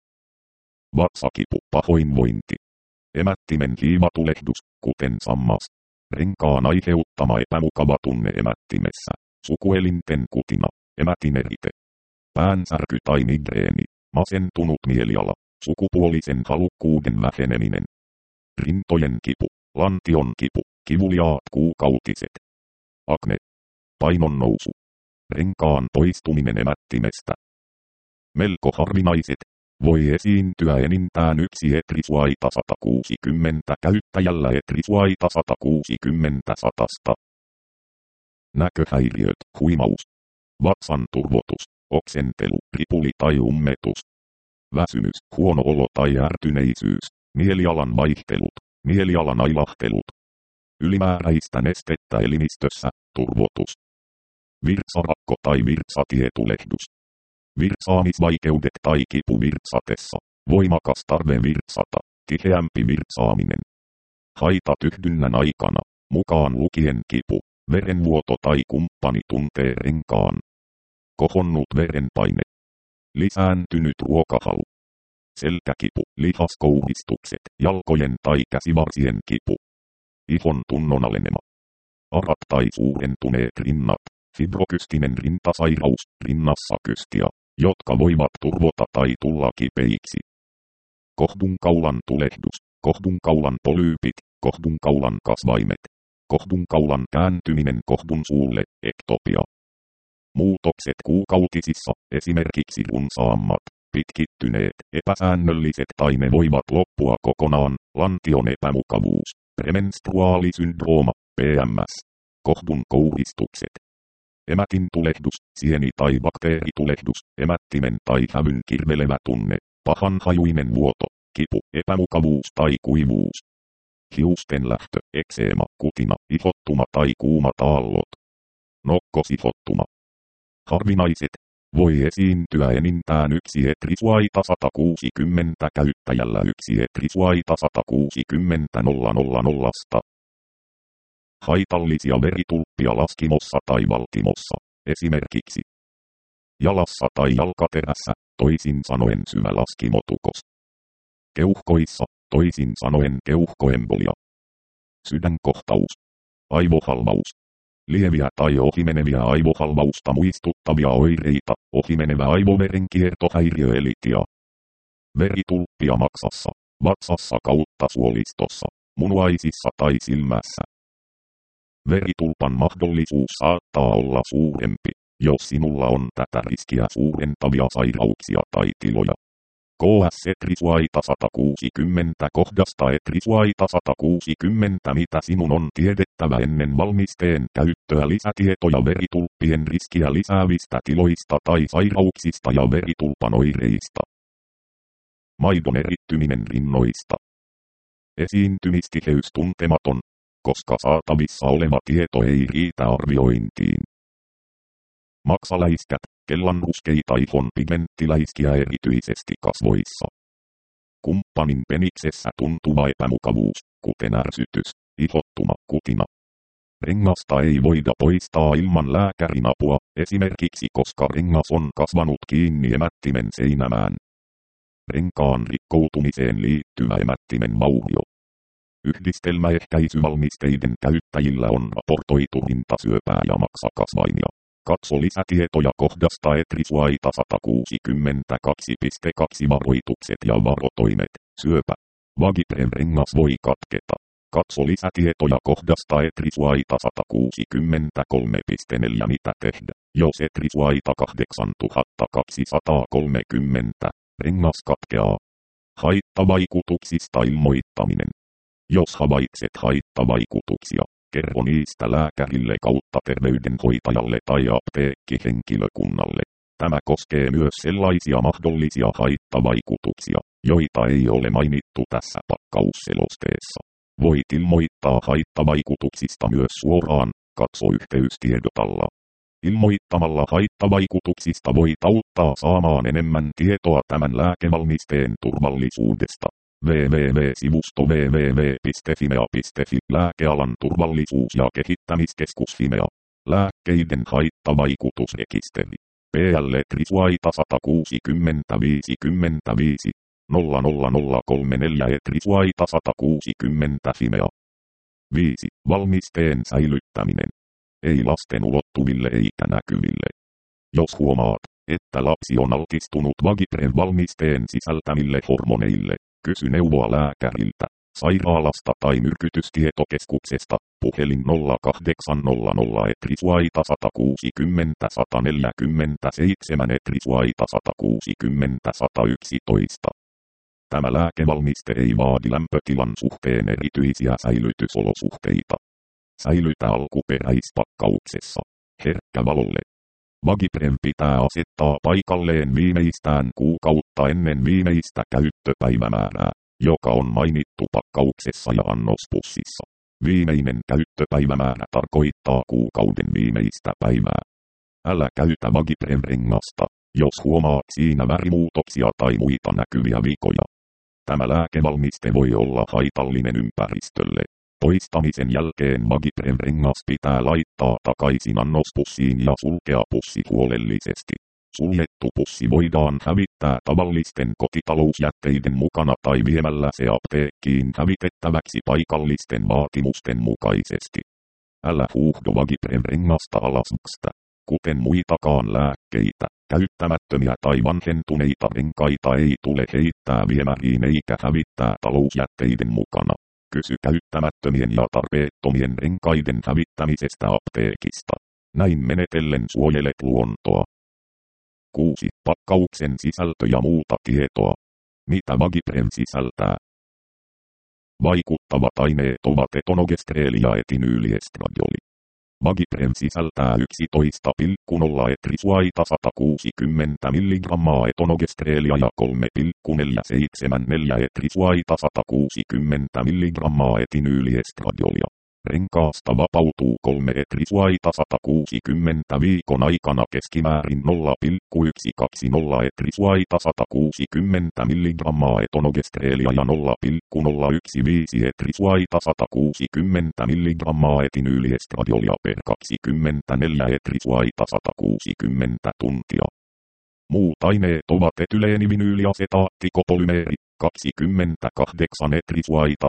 Vatsakipu, pahoinvointi. Emättimen hiivatulehdus, kuten sammas. Renkaan aiheuttama epämukava tunne emättimessä. Sukuelinten kutina, emätinerite. Päänsärky tai migreeni, masentunut mieliala, sukupuolisen halukkuuden väheneminen. Rintojen kipu, lantion kipu, kivuliaat kuukautiset. Akne. Painon nousu. Renkaan poistuminen emättimestä. Melko harvinaiset. Voi esiintyä enintään yksi Etrisuaita 160 käyttäjällä Etrisuaita 160 satasta. Näköhäiriöt, huimaus. Vatsan turvotus, oksentelu, ripuli tai ummetus. Väsymys, huono olo tai ärtyneisyys, mielialan vaihtelut, mielialan ailahtelut. Ylimääräistä nestettä elimistössä, turvotus. Virtsarakko tai virtsatietulehdus. Virtsaamisvaikeudet tai kipu virtsatessa, voimakas tarve virtsata, tiheämpi virtsaaminen. Haitat yhdynnän aikana, mukaan lukien kipu, verenvuoto tai kumppani tuntee renkaan. Kohonnut verenpaine. Lisääntynyt ruokahalu. Selkäkipu, lihaskouhistukset, jalkojen tai käsivarsien kipu. Ihon tunnon alenema. Arat tai suurentuneet rinnat, fibrokystinen rintasairaus, rinnassakystiä, jotka voivat turvota tai tulla kipeiksi. Kohdunkaulan tulehdus, kohdunkaulan polyypit, kohdunkaulan kasvaimet. Kohdunkaulan kääntyminen kohdun suulle, ektopia. Muutokset kuukautisissa, esimerkiksi runsaammat, pitkittyneet, epäsäännölliset tai ne voivat loppua kokonaan, lantion epämukavuus, premenstruaalisyndrooma, PMS. Kohdun kouhistukset. Emätin tulehdus, sieni- tai bakteeritulehdus, emättimen tai hävyn kirvelevä tunne, pahanhajuinen vuoto, kipu, epämukavuus tai kuivuus. Hiusten lähtö, ekseema, kutina, ihottuma tai kuumat aallot. Nokkosihottuma. Harvinaiset. Voi esiintyä enintään yksi Etrisuaita 160 käyttäjällä yksi Etrisuaita 160 000. Haitallisia veritulppia laskimossa tai valtimossa, esimerkiksi jalassa tai jalkaterässä, toisin sanoen syvälaskimotukos. Keuhkoissa, toisin sanoen keuhkoembolia. Sydänkohtaus. Aivohalvaus. Lieviä tai ohimeneviä aivohalvausta muistuttavia oireita, ohimenevä aivoverenkiertohäiriö elitia. Veritulppia maksassa, vatsassa kautta suolistossa, munuaisissa tai silmässä. Veritulpan mahdollisuus saattaa olla suurempi, jos sinulla on tätä riskiä suurentavia sairauksia tai tiloja. KS Etrisuaita 160 kohdasta Etrisuaita 160 mitä sinun on tiedettävä ennen valmisteen käyttöä. Lisätietoja veritulppien riskiä lisäävistä tiloista tai sairauksista ja veritulpan oireista. Maidon erittyminen rinnoista. Esiintymistiheys tuntematon, koska saatavissa oleva tieto ei riitä arviointiin. Maksaläiskät, kellanruskeita ihon pigmenttiläiskiä erityisesti kasvoissa. kumppanin peniksessä tuntuva epämukavuus, kuten ärsytys, ihottuma, kutina. Rengasta ei voida poistaa ilman lääkärin apua, esimerkiksi koska rengas on kasvanut kiinni emättimen seinämään. Renkaan rikkoutumiseen liittyvä emättimen vaurio. Yhdistelmäehkäisyvalmisteiden käyttäjillä on raportoitu rintasyöpää ja maksakasvaimia. Katso lisätietoja kohdasta Etrisuaita 162.2 varoitukset ja varotoimet, syöpä. Vagiprem rengas voi katketa. Katso lisätietoja kohdasta Etrisuaita 163.4 mitä tehdä, jos Etrisuaita 8230, rengas katkeaa. Haittavaikutuksista ilmoittaminen. Jos havaitset haittavaikutuksia, kerro niistä lääkärille kautta terveydenhoitajalle tai apteekkihenkilökunnalle. Tämä koskee myös sellaisia mahdollisia haittavaikutuksia, joita ei ole mainittu tässä pakkausselosteessa. Voit ilmoittaa haittavaikutuksista myös suoraan, katso yhteystiedot alla. Ilmoittamalla haittavaikutuksista voit auttaa saamaan enemmän tietoa tämän lääkevalmisteen turvallisuudesta. www.sivusto www.fimea.fi Lääkealan turvallisuus- ja kehittämiskeskus Fimea. Lääkkeiden haittavaikutusrekisteri. PL Etrisuaita 160-55 00034 Etrisuaita 160 Fimea. 5. Valmisteen säilyttäminen. Ei lasten ulottuville eikä näkyville. Jos huomaat, että lapsi on altistunut Vagiprem-valmisteen sisältämille hormoneille, kysy neuvoa lääkäriltä, sairaalasta tai myrkytystietokeskuksesta, puhelin 0800 Etrisuaita 160 147 Etrisuaita 160 111. Tämä lääkevalmiste ei vaadi lämpötilan suhteen erityisiä säilytysolosuhteita. Säilytä alkuperäispakkauksessa. Herkkä valolle. Vagiprem pitää asettaa paikalleen viimeistään kuukautta ennen viimeistä käyttöpäivämäärää, joka on mainittu pakkauksessa ja annospussissa. Viimeinen käyttöpäivämäärä tarkoittaa kuukauden viimeistä päivää. Älä käytä Vagiprem-rengasta, jos huomaat siinä värimuutoksia tai muita näkyviä vikoja. Tämä lääkevalmiste voi olla haitallinen ympäristölle. Poistamisen jälkeen Vagiprem-rengas pitää laittaa takaisin annospussiin ja sulkea pussi huolellisesti. Suljettu pussi voidaan hävittää tavallisten kotitalousjätteiden mukana tai viemällä se apteekkiin hävitettäväksi paikallisten vaatimusten mukaisesti. Älä huuhdo Vagiprem-rengasta alasmasta. Kuten muitakaan lääkkeitä, käyttämättömiä tai vanhentuneita renkaita ei tule heittää viemäriin eikä hävittää talousjätteiden mukana. Kysy käyttämättömien ja tarpeettomien renkaiden hävittämisestä apteekista. Näin menetellen suojelet luontoa. 6. Pakkauksen sisältö ja muuta tietoa. Mitä Vagiprem sisältää? Vaikuttavat aineet ovat etonogestreeli ja etinyyliestradoli. Vagiprem sisältää 11,0 Etrisuaita 160 mg etonogestreelia ja 3,474 Etrisuaita 160 mg etinyyliestradiolia. Renkaasta vapautuu 3 Etrisuaita 160 viikon aikana keskimäärin 0,120 Etrisuaita 160 mg etonogestreelia ja 0,015 Etrisuaita 160 mg etinyyliestradiolia per 24 Etrisuaita 160 tuntia. Muut aineet ovat etyleeniviniyyliasetaatti-kopolymeeri, 28 Etrisuaita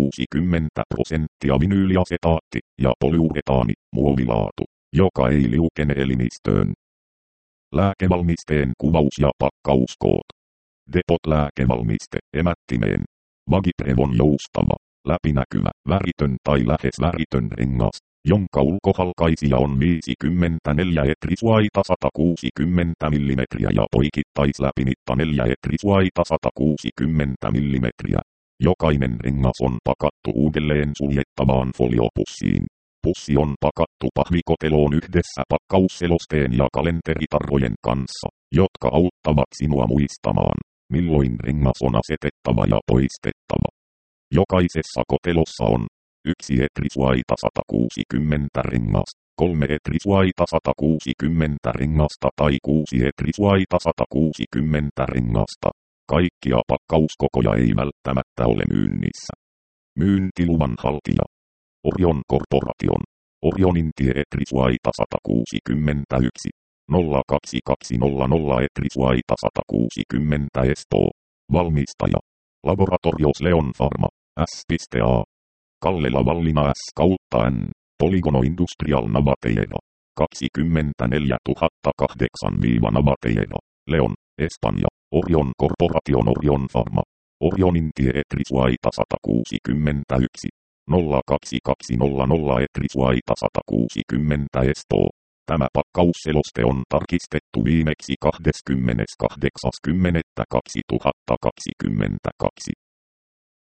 160% vinyyliasetaatti ja polyuretaani, muovilaatu, joka ei liukene elimistöön. Lääkevalmisteen kuvaus ja pakkauskoot. Depot-lääkevalmiste emättimeen. Vagiprem on joustava, läpinäkyvä, väritön tai lähes väritön rengas, jonka ulkohalkaisija on 54 Etrisuaita 160 mm ja poikittaisläpimitta 4 Etrisuaita 160 mm. Jokainen rengas on pakattu uudelleen suljettavaan foliopussiin. Pussi on pakattu pahvikoteloon yhdessä pakkausselosteen ja kalenteritarrojen kanssa, jotka auttavat sinua muistamaan, milloin rengas on asetettava ja poistettava. Jokaisessa kotelossa on 1 Etrisuaita 160 rengas, 3 Etrisuaita 160 rengasta tai 6 Etrisuaita 160 rengasta, Kaikkia pakkauskokoja ei välttämättä ole myynnissä. Myyntiluvan haltija. Orion Corporation. Orionintie Etrisvaita 161. 02200 Etrisvaita 160 Espoo. Valmistaja. Laboratorios Leon Pharma. S.A. Kallela Vallina S/N. Poligono Industrial Navatejedo. 24008-Navatejedo. Leon, Espanja. Orion Corporation Orion Pharma. Orionintie Etrisvaita 161. 02200 Etrisvaita 160 Espoo. Tämä pakkausseloste on tarkistettu viimeksi 28.10.2022.